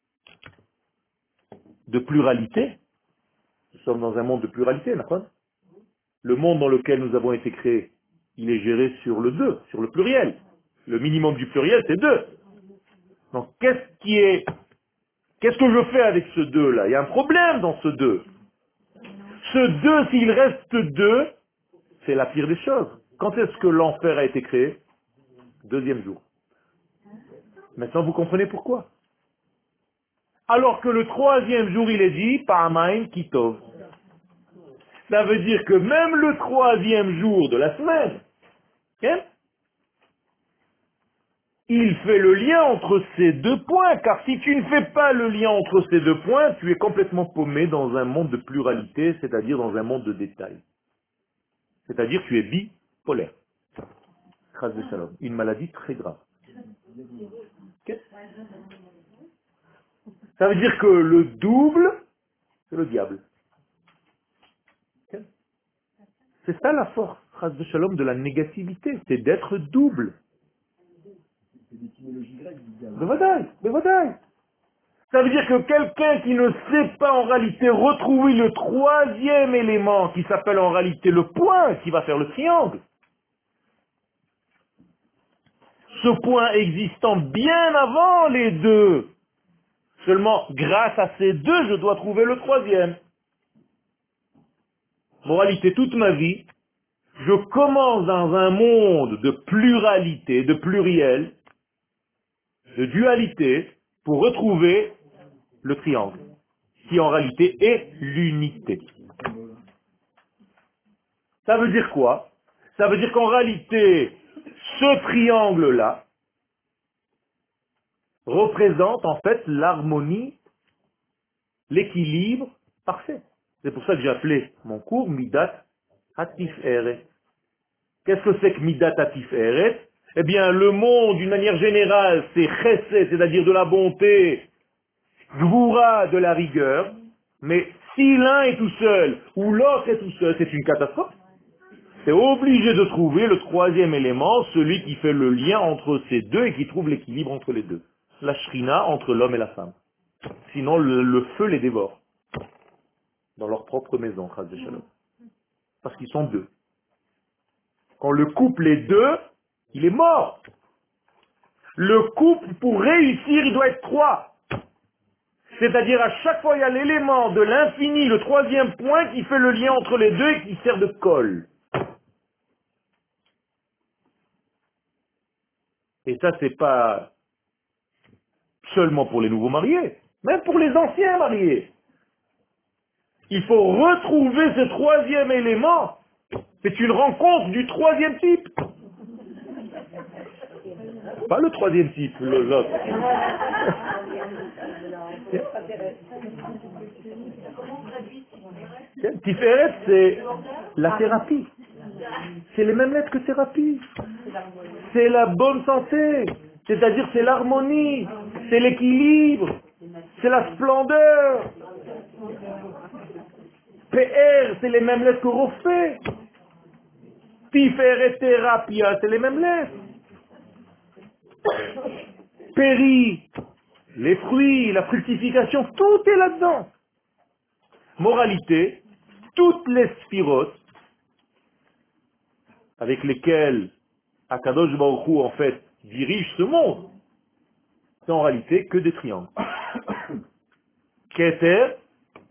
de pluralité. Nous sommes dans un monde de pluralité, d'accord? Le monde dans lequel nous avons été créés, il est géré sur le deux, sur le pluriel. Le minimum du pluriel, c'est deux. Donc qu'est-ce qui est, qu'est-ce que je fais avec ce deux là? Il y a un problème dans ce deux. Ce deux, s'il reste deux, c'est la pire des choses. Quand est-ce que l'enfer a été créé? Deuxième jour. Maintenant, vous comprenez pourquoi. Alors que le troisième jour, il est dit, Pa'amaim Kitov. Ça veut dire que même le troisième jour de la semaine, hein, il fait le lien entre ces deux points, car si tu ne fais pas le lien entre ces deux points, tu es complètement paumé dans un monde de pluralité, c'est-à-dire dans un monde de détails. C'est-à-dire tu es bipolaire. Chas v'shalom. Une maladie très grave. Ok. Ça veut dire que le double, c'est le diable. Ok. C'est ça la force, chas v'shalom, de la négativité, c'est d'être double. C'est l'étymologie grecque du diable. Bevadaï, bevadaï. Ça veut dire que quelqu'un qui ne sait pas en réalité retrouver le troisième élément qui s'appelle en réalité le point qui va faire le triangle, ce point existant bien avant les deux, seulement grâce à ces deux, je dois trouver le troisième. Moralité, toute ma vie, je commence dans un monde de pluralité, de pluriel, de dualité, pour retrouver le triangle, qui en réalité est l'unité. Ça veut dire quoi? Ça veut dire qu'en réalité, ce triangle-là représente en fait l'harmonie, l'équilibre parfait. C'est pour ça que j'ai appelé mon cours Midat Hatif Eret. Qu'est-ce que c'est que Midat Hatif Eret? Eh bien, le monde, d'une manière générale, c'est Chesed, c'est-à-dire de la bonté, Gvura, de la rigueur, mais si l'un est tout seul ou l'autre est tout seul, c'est une catastrophe. C'est obligé de trouver le troisième élément, celui qui fait le lien entre ces deux et qui trouve l'équilibre entre les deux. La shrina entre l'homme et la femme. Sinon, le, le feu les dévore. Dans leur propre maison, chas v'shalom. Parce qu'ils sont deux. Quand le couple est deux, il est mort. Le couple, pour réussir, il doit être trois. C'est-à-dire, à chaque fois, il y a l'élément de l'infini, le troisième point, qui fait le lien entre les deux et qui sert de colle. Et ça, c'est pas seulement pour les nouveaux mariés, même pour les anciens mariés. Il faut retrouver ce troisième élément. C'est une rencontre du troisième type. Pas le troisième type, le- l'autre. Tiferet, c'est la thérapie. C'est les mêmes lettres que thérapie. C'est la bonne santé. C'est-à-dire c'est l'harmonie. C'est l'équilibre. C'est la splendeur. P R, c'est les mêmes lettres que Rofé. Tiferet Thérapia, c'est les mêmes lettres. Péri, les fruits, la fructification, tout est là-dedans. Moralité, toutes les sphirotes avec lesquelles Akadosh Baruch Hu, en fait, dirige ce monde, c'est en réalité que des triangles. Keter,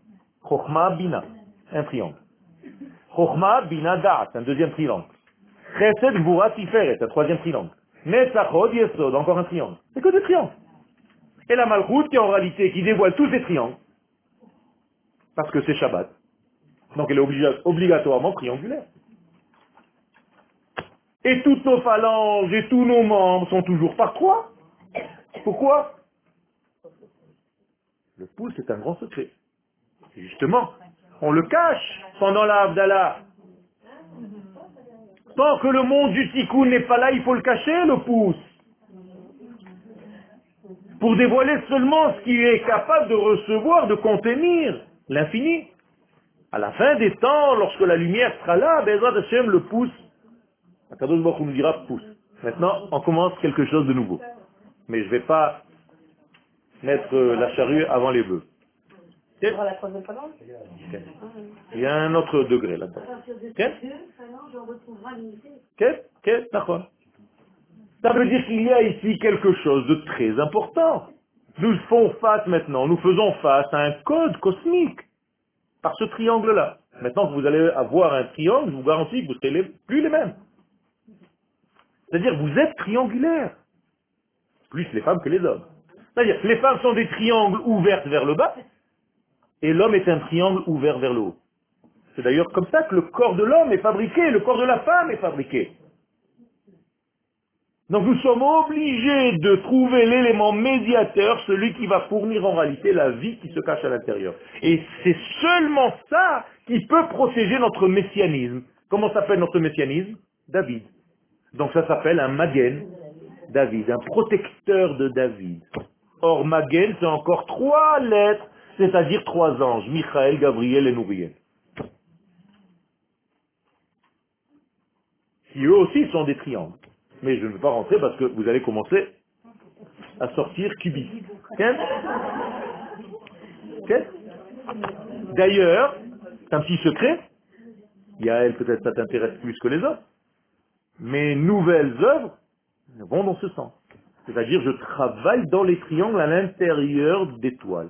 Chochma, Bina, un triangle. Chochma, Bina, Da'at, un deuxième triangle. Chesed, Gvura, Tiferet, un troisième triangle. Netzachot, Yesod, encore un triangle. C'est que des triangles. Et la Malchut qui en réalité, qui dévoile tous ces triangles, parce que c'est Shabbat. Donc elle est obliga- obligatoirement triangulaire. Et toutes nos phalanges et tous nos membres sont toujours par trois. Pourquoi? Le pouce est un grand secret. Et justement, on le cache pendant la Havdalah. Tant que le monde du tikkun n'est pas là, il faut le cacher, le pouce. Pour dévoiler seulement ce qui est capable de recevoir, de contenir l'infini. À la fin des temps, lorsque la lumière sera là, Bezrat Hashem, le pouce, Akadosh Baruch Hu nous dira pouce. Maintenant, on commence quelque chose de nouveau. Mais je ne vais pas mettre euh, la charrue avant les bœufs. Ok? Pour la troisième phalange. Ok. Il y a un autre degré là-dedans. Ok? Ok? Ok? D'accord. Ça veut dire qu'il y a ici quelque chose de très important. Nous faisons face maintenant, nous faisons face à un code cosmique par ce triangle-là. Maintenant que vous allez avoir un triangle, je vous garantis que vous ne serez les- plus les mêmes. C'est-à-dire que vous êtes triangulaires, plus les femmes que les hommes. C'est-à-dire que les femmes sont des triangles ouverts vers le bas, et l'homme est un triangle ouvert vers le haut. C'est d'ailleurs comme ça que le corps de l'homme est fabriqué, le corps de la femme est fabriqué. Donc nous sommes obligés de trouver l'élément médiateur, celui qui va fournir en réalité la vie qui se cache à l'intérieur. Et c'est seulement ça qui peut protéger notre messianisme. Comment s'appelle notre messianisme? David. Donc ça s'appelle un Magen David, un protecteur de David. Or Magen, c'est encore trois lettres, c'est-à-dire trois anges, Michael, Gabriel et Nouriel. Qui eux aussi sont des triangles. Mais je ne vais pas rentrer parce que vous allez commencer à sortir cubiste. Tiens. Tiens. D'ailleurs, c'est un petit secret, Yael, peut-être ça t'intéresse plus que les autres, mes nouvelles œuvres vont dans ce sens. C'est-à-dire, je travaille dans les triangles à l'intérieur d'étoiles.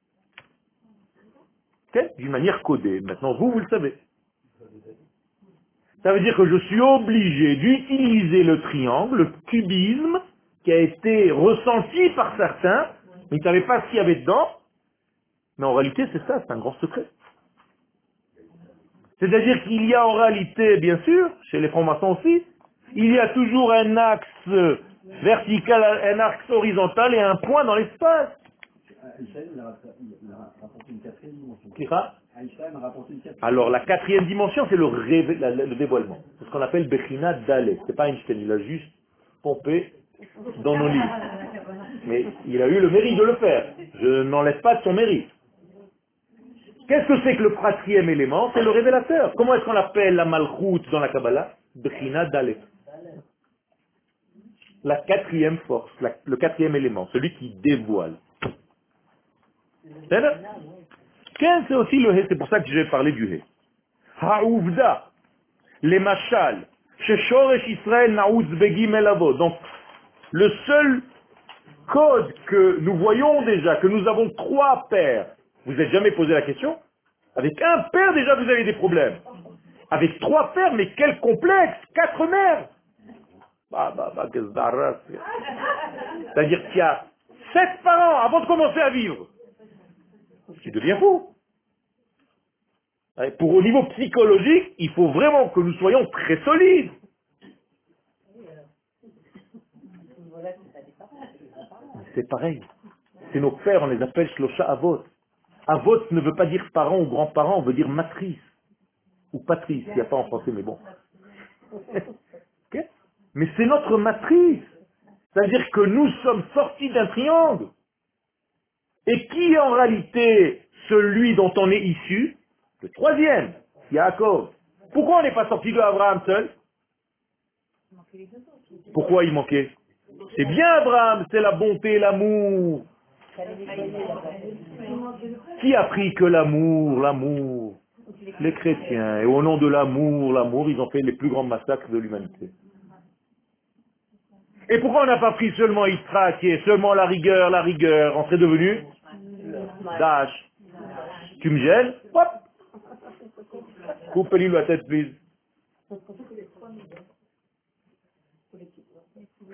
Okay? D'une manière codée. Maintenant, vous, vous le savez. Ça veut dire que je suis obligé d'utiliser le triangle, le cubisme, qui a été ressenti par certains, mais ils ne savaient pas ce qu'il y avait dedans. Mais en réalité, c'est ça, c'est un grand secret. C'est-à-dire qu'il y a en réalité, bien sûr, chez les francs-maçons aussi, il y a toujours un axe vertical, un axe horizontal et un point dans l'espace. Einstein il a, il a rapporté une quatrième dimension. Qui va? Einstein a rapporté une quatrième. Alors la quatrième dimension, c'est le, révé- la- le dévoilement. C'est ce qu'on appelle Bechina Dalet. C'est pas Einstein, il a juste pompé dans nos livres. Mais il a eu le mérite de le faire. Je n'enlève pas de son mérite. Qu'est-ce que c'est que le quatrième élément? C'est le révélateur. Comment est-ce qu'on appelle la Malchut dans la Kabbalah? Bechina Dalet. La quatrième force, la- le quatrième élément, celui qui dévoile. C'est là? Qu'est-ce c'est aussi le He? C'est pour ça que j'ai parlé du He. Ha'uvda, les machal, chez Shoresh Israël naouz begim elavo. Donc, le seul code que nous voyons déjà, que nous avons trois pères, vous n'êtes jamais posé la question? Avec un père, déjà, vous avez des problèmes. Avec trois pères, mais quel complexe! Quatre mères! Bah, bah, bah, qu'est-ce d'arras. C'est-à-dire qu'il y a sept parents avant de commencer à vivre. Tu deviens fou. Pour au niveau psychologique, il faut vraiment que nous soyons très solides. C'est pareil. C'est nos pères, on les appelle Shlosha Avot. Avot ne veut pas dire parent ou grand-parent, on veut dire matrice. Ou patrice, il n'y a pas en français, mais bon. Okay? Mais c'est notre matrice. C'est-à-dire que nous sommes sortis d'un triangle. Et qui est en réalité celui dont on est issu? Le troisième, Yaakov. Pourquoi on n'est pas sorti de Abraham seul? Pourquoi il manquait? C'est bien Abraham, c'est la bonté, l'amour. Qui a pris que l'amour, l'amour? Les chrétiens. Et au nom de l'amour, l'amour, ils ont fait les plus grands massacres de l'humanité. Et pourquoi on n'a pas pris seulement Yitzhak, qui est seulement la rigueur, la rigueur? On serait devenu Dash. Tu me gênes? Hop! Coupe-lui la tête, please.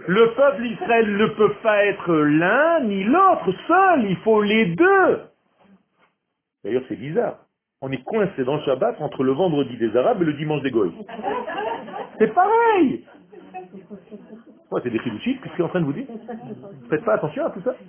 Le peuple d'Israël ne peut pas être l'un ni l'autre seul, il faut les deux. D'ailleurs, c'est bizarre. On est coincé dans le Shabbat entre le vendredi des Arabes et le dimanche des Goïs. C'est pareil. Ouais, c'est des chilouchites, qu'est-ce qu'il est en train de vous dire? Faites pas attention à tout ça.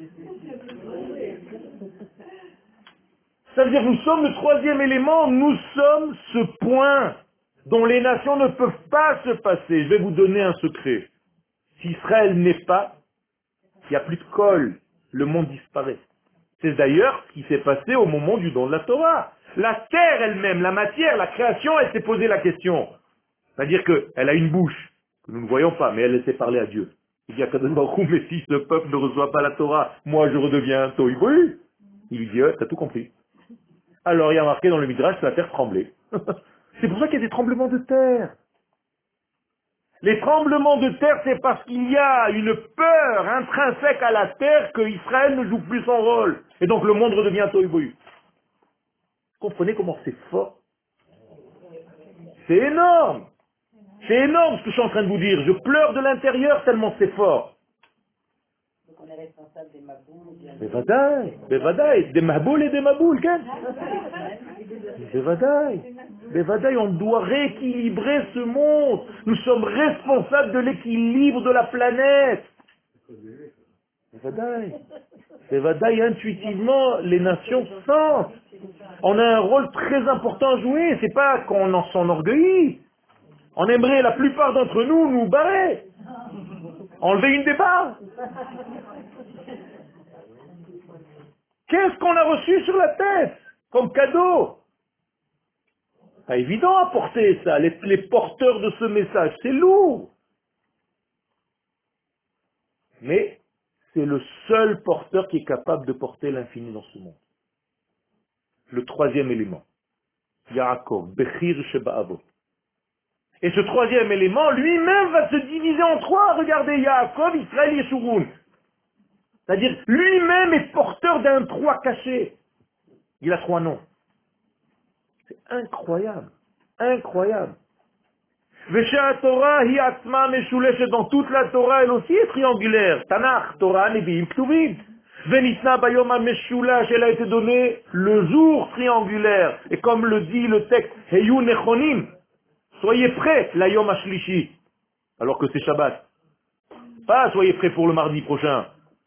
Ça veut dire que nous sommes le troisième élément, nous sommes ce point dont les nations ne peuvent pas se passer. Je vais vous donner un secret. Si Israël n'est pas, il n'y a plus de colle, le monde disparaît. C'est d'ailleurs ce qui s'est passé au moment du don de la Torah. La terre elle-même, la matière, la création, elle s'est posé la question. C'est-à-dire qu'elle a une bouche, que nous ne voyons pas, mais elle sait parler à Dieu. Il dit à Kadosh Baruch Hu, mais si ce peuple ne reçoit pas la Torah, moi je redeviens un tohu bohu. Il lui dit, ouais, t'as tout compris. Alors il y a marqué dans le Midrash que la terre tremblait. C'est pour ça qu'il y a des tremblements de terre. Les tremblements de terre, c'est parce qu'il y a une peur intrinsèque à la terre que Israël ne joue plus son rôle. Et donc le monde redevient tohu bohu. Comprenez comment c'est fort? C'est énorme. C'est énorme ce que je suis en train de vous dire. Je pleure de l'intérieur tellement c'est fort. Donc on est responsable des maboules. Bevadaï, bevadaï, des maboules et des maboules, qu'est-ce? Bevadaï, bevadaï, on doit rééquilibrer ce monde. Nous sommes responsables de l'équilibre de la planète. Bevadaï, bevadaï, intuitivement, les nations sentent. On a un rôle très important à jouer. C'est pas qu'on en s'enorgueillit. On aimerait la plupart d'entre nous nous barrer. Enlever une des barres. Qu'est-ce qu'on a reçu sur la tête comme cadeau? Pas évident à porter ça, les, les porteurs de ce message, c'est lourd. Mais c'est le seul porteur qui est capable de porter l'infini dans ce monde. Le troisième élément, Yaakov, Bechir Sheba'avot. Et ce troisième élément, lui-même, va se diviser en trois. Regardez, Yaakov, Israël, Yeshurun. C'est-à-dire, lui-même est porteur d'un trois caché. Il a trois noms. C'est incroyable. Incroyable. Vesha Torah hi atzma meshuleshet, dans toute la Torah, elle aussi est triangulaire. Tanakh, Torah, Nevi'im, Ktuvim. Venitna bayom ha-meshulash, elle a été donnée le jour triangulaire. Et comme le dit le texte, Heyu nechonim, soyez prêts, la yom ha-shlishi, alors que c'est Shabbat. Pas soyez prêts pour le mardi prochain.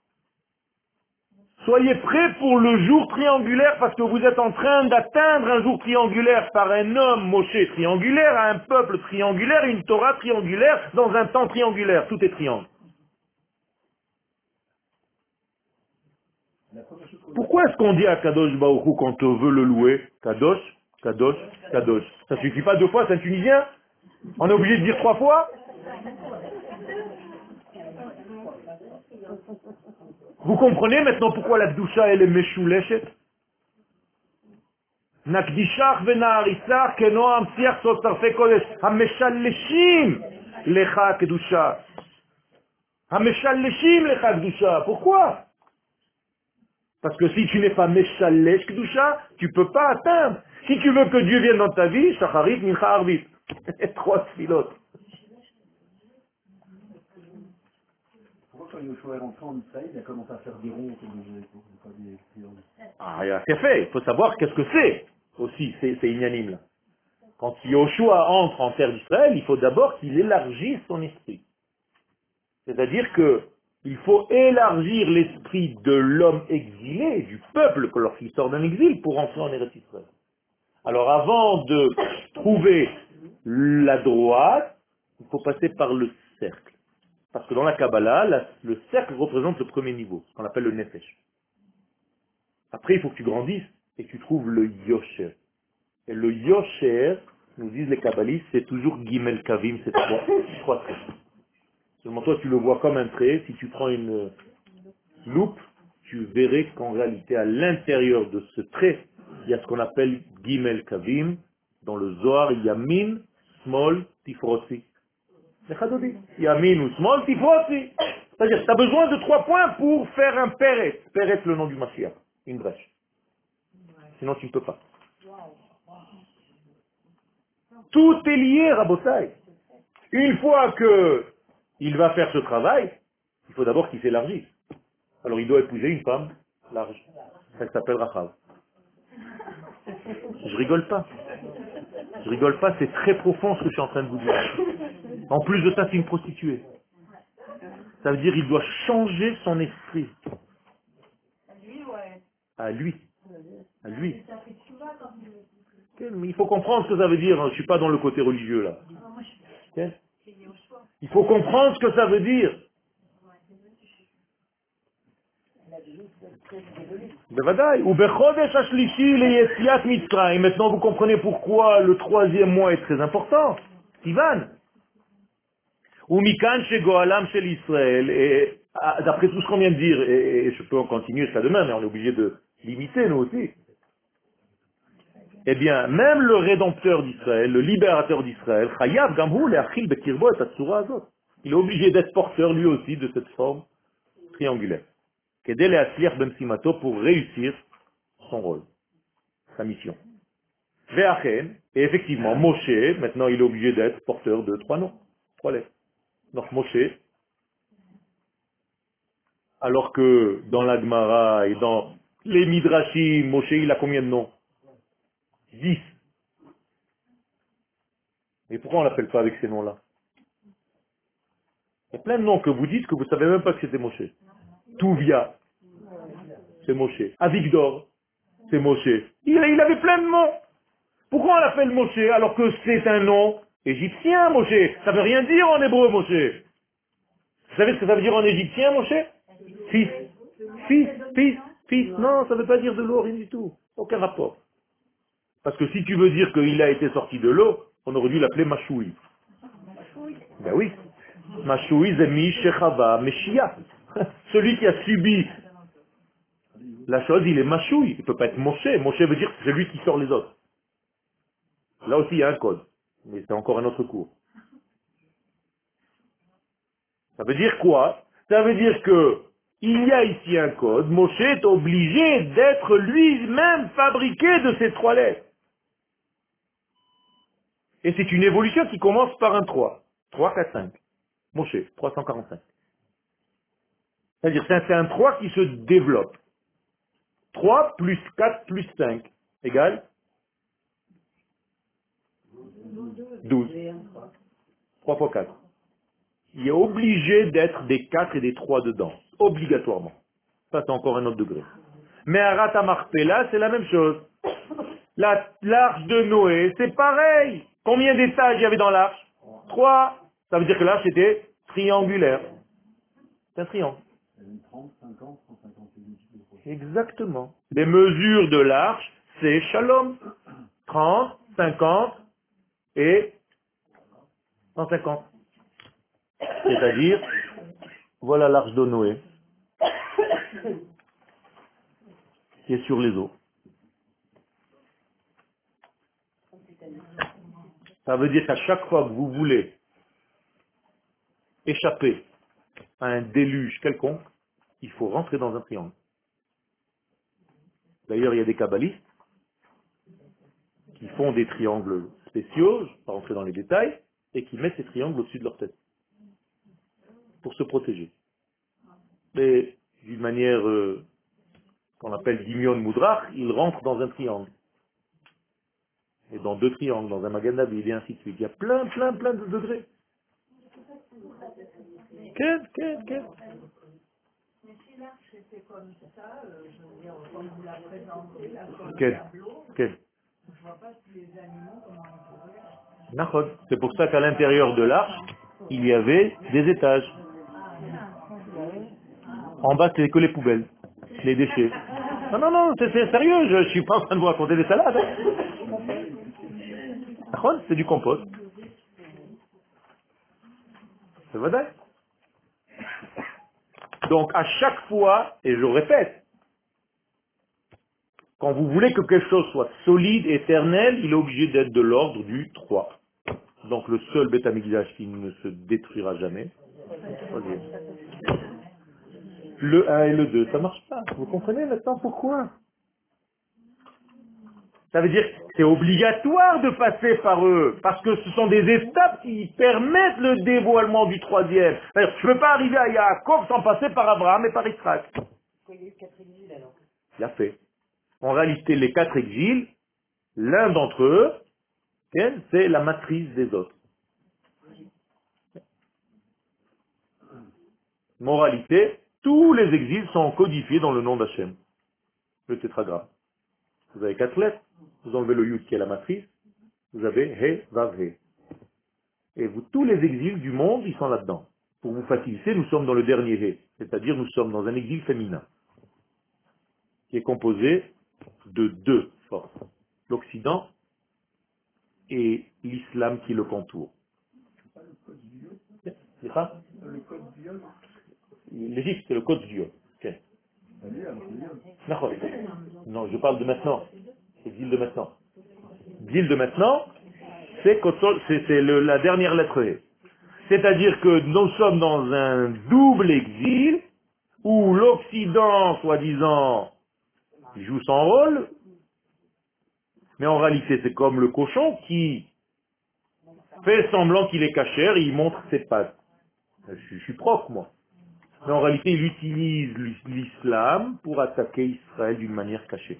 Soyez prêts pour le jour triangulaire parce que vous êtes en train d'atteindre un jour triangulaire par un homme Moshe triangulaire, à un peuple triangulaire, une Torah triangulaire, dans un temps triangulaire. Tout est triangle. Pourquoi est-ce qu'on dit à Kadosh Baruch Hu quand on veut le louer? Kadosh, Kadosh, Kadosh. Ça suffit pas deux fois, c'est un Tunisien? On est obligé de dire trois fois? Vous comprenez maintenant pourquoi la Kdusha elle est meshuleshet? Nakdishach venaharisach kenoam siach sotarfe kodesh hameshalleshim lecha Kdusha. Hameshalleshim lecha Kdusha. Pourquoi? Parce que si tu n'es pas meshallesh Kdusha, tu peux pas atteindre. Si tu veux que Dieu vienne dans ta vie, shacharit mincha arvit. Trois pilotes. Quand Yoshua est rentré en Israël, il a commencé à faire des ronds comme des triangles. Ah, c'est fait. Il faut savoir qu'est-ce que c'est aussi, c'est, c'est ignanim là. Quand Yoshua entre en terre d'Israël, il faut d'abord qu'il élargisse son esprit. C'est-à-dire que il faut élargir l'esprit de l'homme exilé, du peuple, que lorsqu'il sort d'un exil, pour entrer en Eretz Israël. Alors avant de trouver la droite, il faut passer par le cercle. Parce que dans la Kabbalah, la- le cercle représente le premier niveau, ce qu'on appelle le Nefesh. Après, il faut que tu grandisses et que tu trouves le Yosher. Et le Yosher, nous disent les Kabbalistes, c'est toujours Gimel Kavim, c'est trois, trois traits. Seulement toi, tu le vois comme un trait. Si tu prends une loupe, tu verrais qu'en réalité, à l'intérieur de ce trait, il y a ce qu'on appelle Gimel Kavim. Dans le Zohar, il y a Min, Small, Tifrosi. Yamin ou small, tifrosi. C'est-à-dire que tu as besoin de trois points pour faire un Pérez. Pérez, le nom du Mashiach. Une brèche. Sinon, tu ne peux pas. Tout est lié, Rabotai. Une fois que il va faire ce travail, Il faut d'abord qu'il s'élargisse. Alors il doit épouser une femme large. Ça s'appelle Rachav. Je rigole pas. Je rigole pas, c'est très profond ce que je suis en train de vous dire. En plus de ça, c'est une prostituée. Ça veut dire qu'il doit changer son esprit. À lui. À lui. Mais il faut comprendre ce que ça veut dire. Je ne suis pas dans le côté religieux là. Il faut comprendre ce que ça veut dire. Maintenant vous comprenez pourquoi le troisième mois est très important. Sivan. Ou Mikan chez Goalam chez l'Israël. Et ah, d'après tout ce qu'on vient de dire, et, et je peux en continuer jusqu'à demain, mais on est obligé de limiter nous aussi. Eh bien, même le rédempteur d'Israël, le libérateur d'Israël, Chayav Gamhu le'achil bekirbo et atzura azot. Il est obligé d'être porteur lui aussi de cette forme triangulaire. Kedé le'atzliach b'msimato, pour réussir son rôle, sa mission. Ve'achen, et effectivement, Moshe, maintenant il est obligé d'être porteur de trois noms, trois lettres. Donc Moshe, alors que dans la Gemara et dans les Midrashim, Moshe il a combien de noms? Dix. Et pourquoi on l'appelle pas avec ces noms-là? Il y a plein de noms que vous dites que vous ne savez même pas que c'était Moshe. Touvia, c'est Moshe. Avigdor, c'est Moshe. Il, il avait plein de noms. Pourquoi on l'appelle Moshe alors que c'est un nom égyptien, Moshe? Ça veut rien dire en hébreu, Moshe. Vous savez ce que ça veut dire en égyptien, Moshe? Fils. Fils, fils, fils. Non, ça ne veut pas dire de l'eau, rien du tout. Aucun rapport. Parce que si tu veux dire qu'il a été sorti de l'eau, on aurait dû l'appeler Mashoui. Ben oui. Mashoui zemi shechava meshia. Celui qui a subi la chose, il est Mashoui. Il ne peut pas être Moshe. Moshe veut dire que c'est celui qui sort les autres. Là aussi, il y a un code. Mais c'est encore un autre cours. Ça veut dire quoi? Ça veut dire que il y a ici un code. Moshe est obligé d'être lui-même fabriqué de ces trois lettres. Et c'est une évolution qui commence par un trois. trois, quatre, cinq. Moshe, trois cent quarante-cinq. C'est-à-dire c'est un trois qui se développe. trois plus quatre plus cinq égale douze. trois fois quatre. Il est obligé d'être des quatre et des trois dedans. Obligatoirement. Ça, c'est encore un autre degré. Mais à Ratamarpela, c'est la même chose. La- L'arche de Noé, c'est pareil. Combien d'étages il y avait dans l'arche? Trois. Ça veut dire que l'arche était triangulaire. C'est un triangle. trente, cinquante, cent cinquante. Exactement. Les mesures de l'arche, c'est Shalom. trente, cinquante et cent cinquante. C'est-à-dire, voilà l'arche de Noé qui est sur les eaux. Ça veut dire qu'à chaque fois que vous voulez échapper à un déluge quelconque, il faut rentrer dans un triangle. D'ailleurs, il y a des kabbalistes qui font des triangles spéciaux, je ne vais pas rentrer dans les détails, et qui mettent ces triangles au-dessus de leur tête pour se protéger. Mais d'une manière euh, qu'on appelle Dimion Moudrach, ils rentrent dans un triangle. Et dans deux triangles, dans un Magan David, et ainsi de suite. Il y a plein, plein, plein de degrés. Quel, quel, quel. Mais si l'arche était comme ça, euh, je veux dire, comme vous la présentez, là, sur le Quel, tableau, quel. je vois pas tous les animaux, comment ils pourraient... Nachod. C'est pour ça qu'à l'intérieur de l'arche, il y avait des étages. En bas, c'est que les poubelles, les déchets. Non, non, non, c'est c'est sérieux, je ne suis pas en train de vous raconter des salades. Hein. Nachod, c'est du compost. C'est vrai. Donc, à chaque fois, et je répète, quand vous voulez que quelque chose soit solide, éternel, il est obligé d'être de l'ordre du trois. Donc le seul Beth Amikdash qui ne se détruira jamais, le troisième. Le un et le deux, ça marche pas. Vous comprenez maintenant pourquoi? Ça veut dire que c'est obligatoire de passer par eux, parce que ce sont des étapes qui permettent le dévoilement du troisième. C'est-à-dire, je ne peux pas arriver à Yaakov sans passer par Abraham et par Israël. Pourquoi il y a eu quatre exils alors? Il a fait. En réalité, les quatre exils, l'un d'entre eux, hein, c'est la matrice des autres. Moralité, tous les exils sont codifiés dans le nom d'Hachem, le tétragramme. Vous avez quatre lettres, vous enlevez le yud qui est la matrice, vous avez he, vav, he. Et vous, tous les exils du monde, ils sont là-dedans. Pour vous faciliter, nous sommes dans le dernier he, c'est-à-dire nous sommes dans un exil féminin, qui est composé de deux forces, l'Occident et l'islam qui le contourne. C'est ça? L'Égypte, c'est le code du Dieu. Okay. Non, je parle de maintenant. C'est l'île de maintenant. L'île de maintenant, c'est Kotsol- c'est- c'est le- la dernière lettre E. C'est-à-dire que nous sommes dans un double exil où l'Occident, soi-disant, joue son rôle, mais en réalité c'est comme le cochon qui fait semblant qu'il est cachère et il montre ses pattes. Je, suis je suis propre, moi. Mais en réalité, il utilise l'islam pour attaquer Israël d'une manière cachée.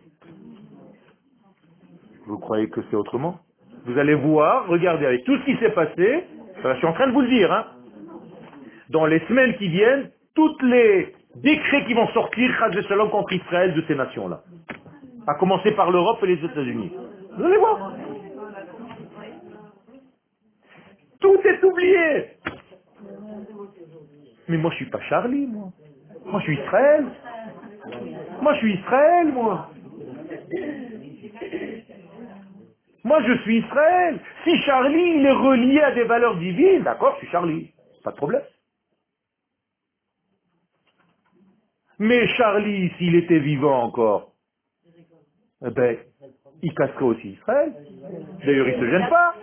Vous croyez que c'est autrement? Vous allez voir, regardez, avec tout ce qui s'est passé, je suis en train de vous le dire, hein, dans les semaines qui viennent, tous les décrets qui vont sortir, Chaz Shalom, contre Israël de ces nations-là. À commencer par l'Europe et les États-Unis. Vous allez voir. Tout est oublié. Mais moi, je suis pas Charlie, moi. Moi, je suis Israël. Moi, je suis Israël, moi. Moi, je suis Israël. Si Charlie, il est relié à des valeurs divines, d'accord, je suis Charlie. Pas de problème. Mais Charlie, s'il était vivant encore, eh ben, il casserait aussi Israël. D'ailleurs, il ne se gêne pas.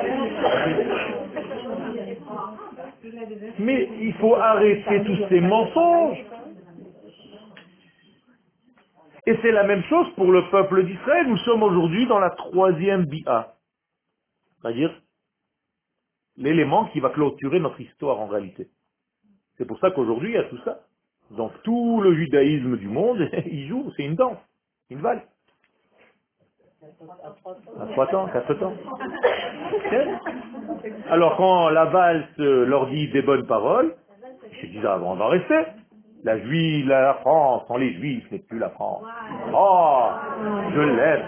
Mais il faut arrêter tous ces mensonges. Et c'est la même chose pour le peuple d'Israël. Nous sommes aujourd'hui dans la troisième bia. C'est-à-dire l'élément qui va clôturer notre histoire en réalité. C'est pour ça qu'aujourd'hui, il y a tout ça. Donc tout le judaïsme du monde, il joue, c'est une danse, une valse. À trois temps, quatre temps. Okay. Alors quand la valse leur dit des bonnes paroles, ils se disent, ah, bon, on va rester. La Juive, la France, sans les Juifs, n'est plus la France. Oh, je l'aime.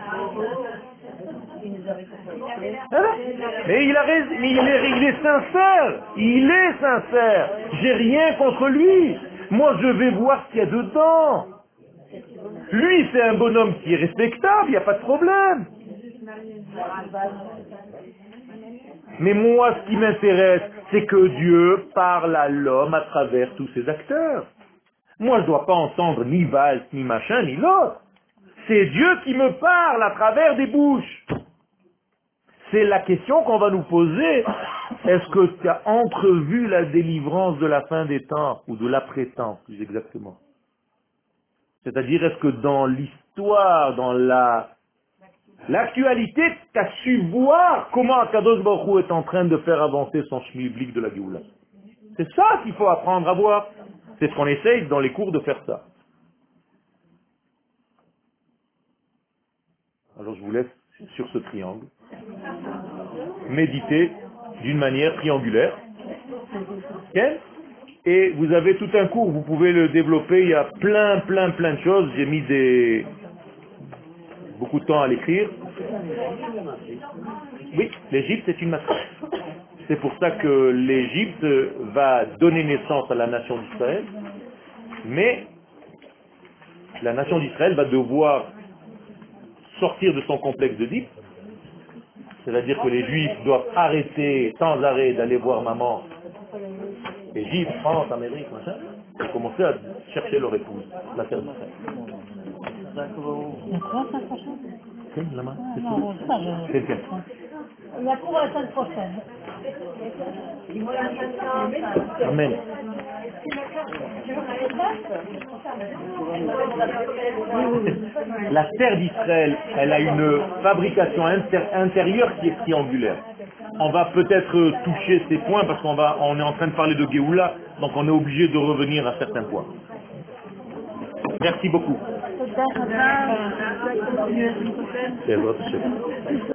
Mais il a raison, mais il est, il est sincère, il est sincère. J'ai rien contre lui. Moi, je vais voir ce qu'il y a dedans. Lui, c'est un bonhomme qui est respectable, il n'y a pas de problème. Mais moi, ce qui m'intéresse, c'est que Dieu parle à l'homme à travers tous ses acteurs. Moi, je ne dois pas entendre ni valse, ni machin, ni l'autre. C'est Dieu qui me parle à travers des bouches. C'est la question qu'on va nous poser. Est-ce que tu as entrevu la délivrance de la fin des temps, ou de l'après-temps, plus exactement? C'est-à-dire, est-ce que dans l'histoire, dans la l'actualité, tu as su voir comment Akadosh Baruch Hu est en train de faire avancer son schmilblick de la Géoula? C'est ça qu'il faut apprendre à voir. C'est ce qu'on essaye dans les cours de faire ça. Alors je vous laisse sur ce triangle. Méditer d'une manière triangulaire. Okay? Et vous avez tout un cours, vous pouvez le développer, il y a plein, plein, plein de choses. J'ai mis des beaucoup de temps à l'écrire. Oui, l'Égypte c'est une matrice. C'est pour ça que l'Égypte va donner naissance à la nation d'Israël, mais la nation d'Israël va devoir sortir de son complexe d'Égypte. C'est-à-dire que les Juifs doivent arrêter sans arrêt d'aller voir maman, Égypte, France, Amérique, machin, et commencer à chercher leur épouse, la terre d'Israël. Il y a quoi la semaine prochaine? C'est la main, c'est Non, tout. ça, je... C'est bien. Il y a pour la semaine prochaine. Amen. La terre d'Israël, elle a une fabrication inter- intérieure qui est triangulaire. On va peut-être toucher ces points parce qu'on va, on est en train de parler de Géoula, donc on est obligé de revenir à certains points. Merci beaucoup. Thank you. C'est votre chef.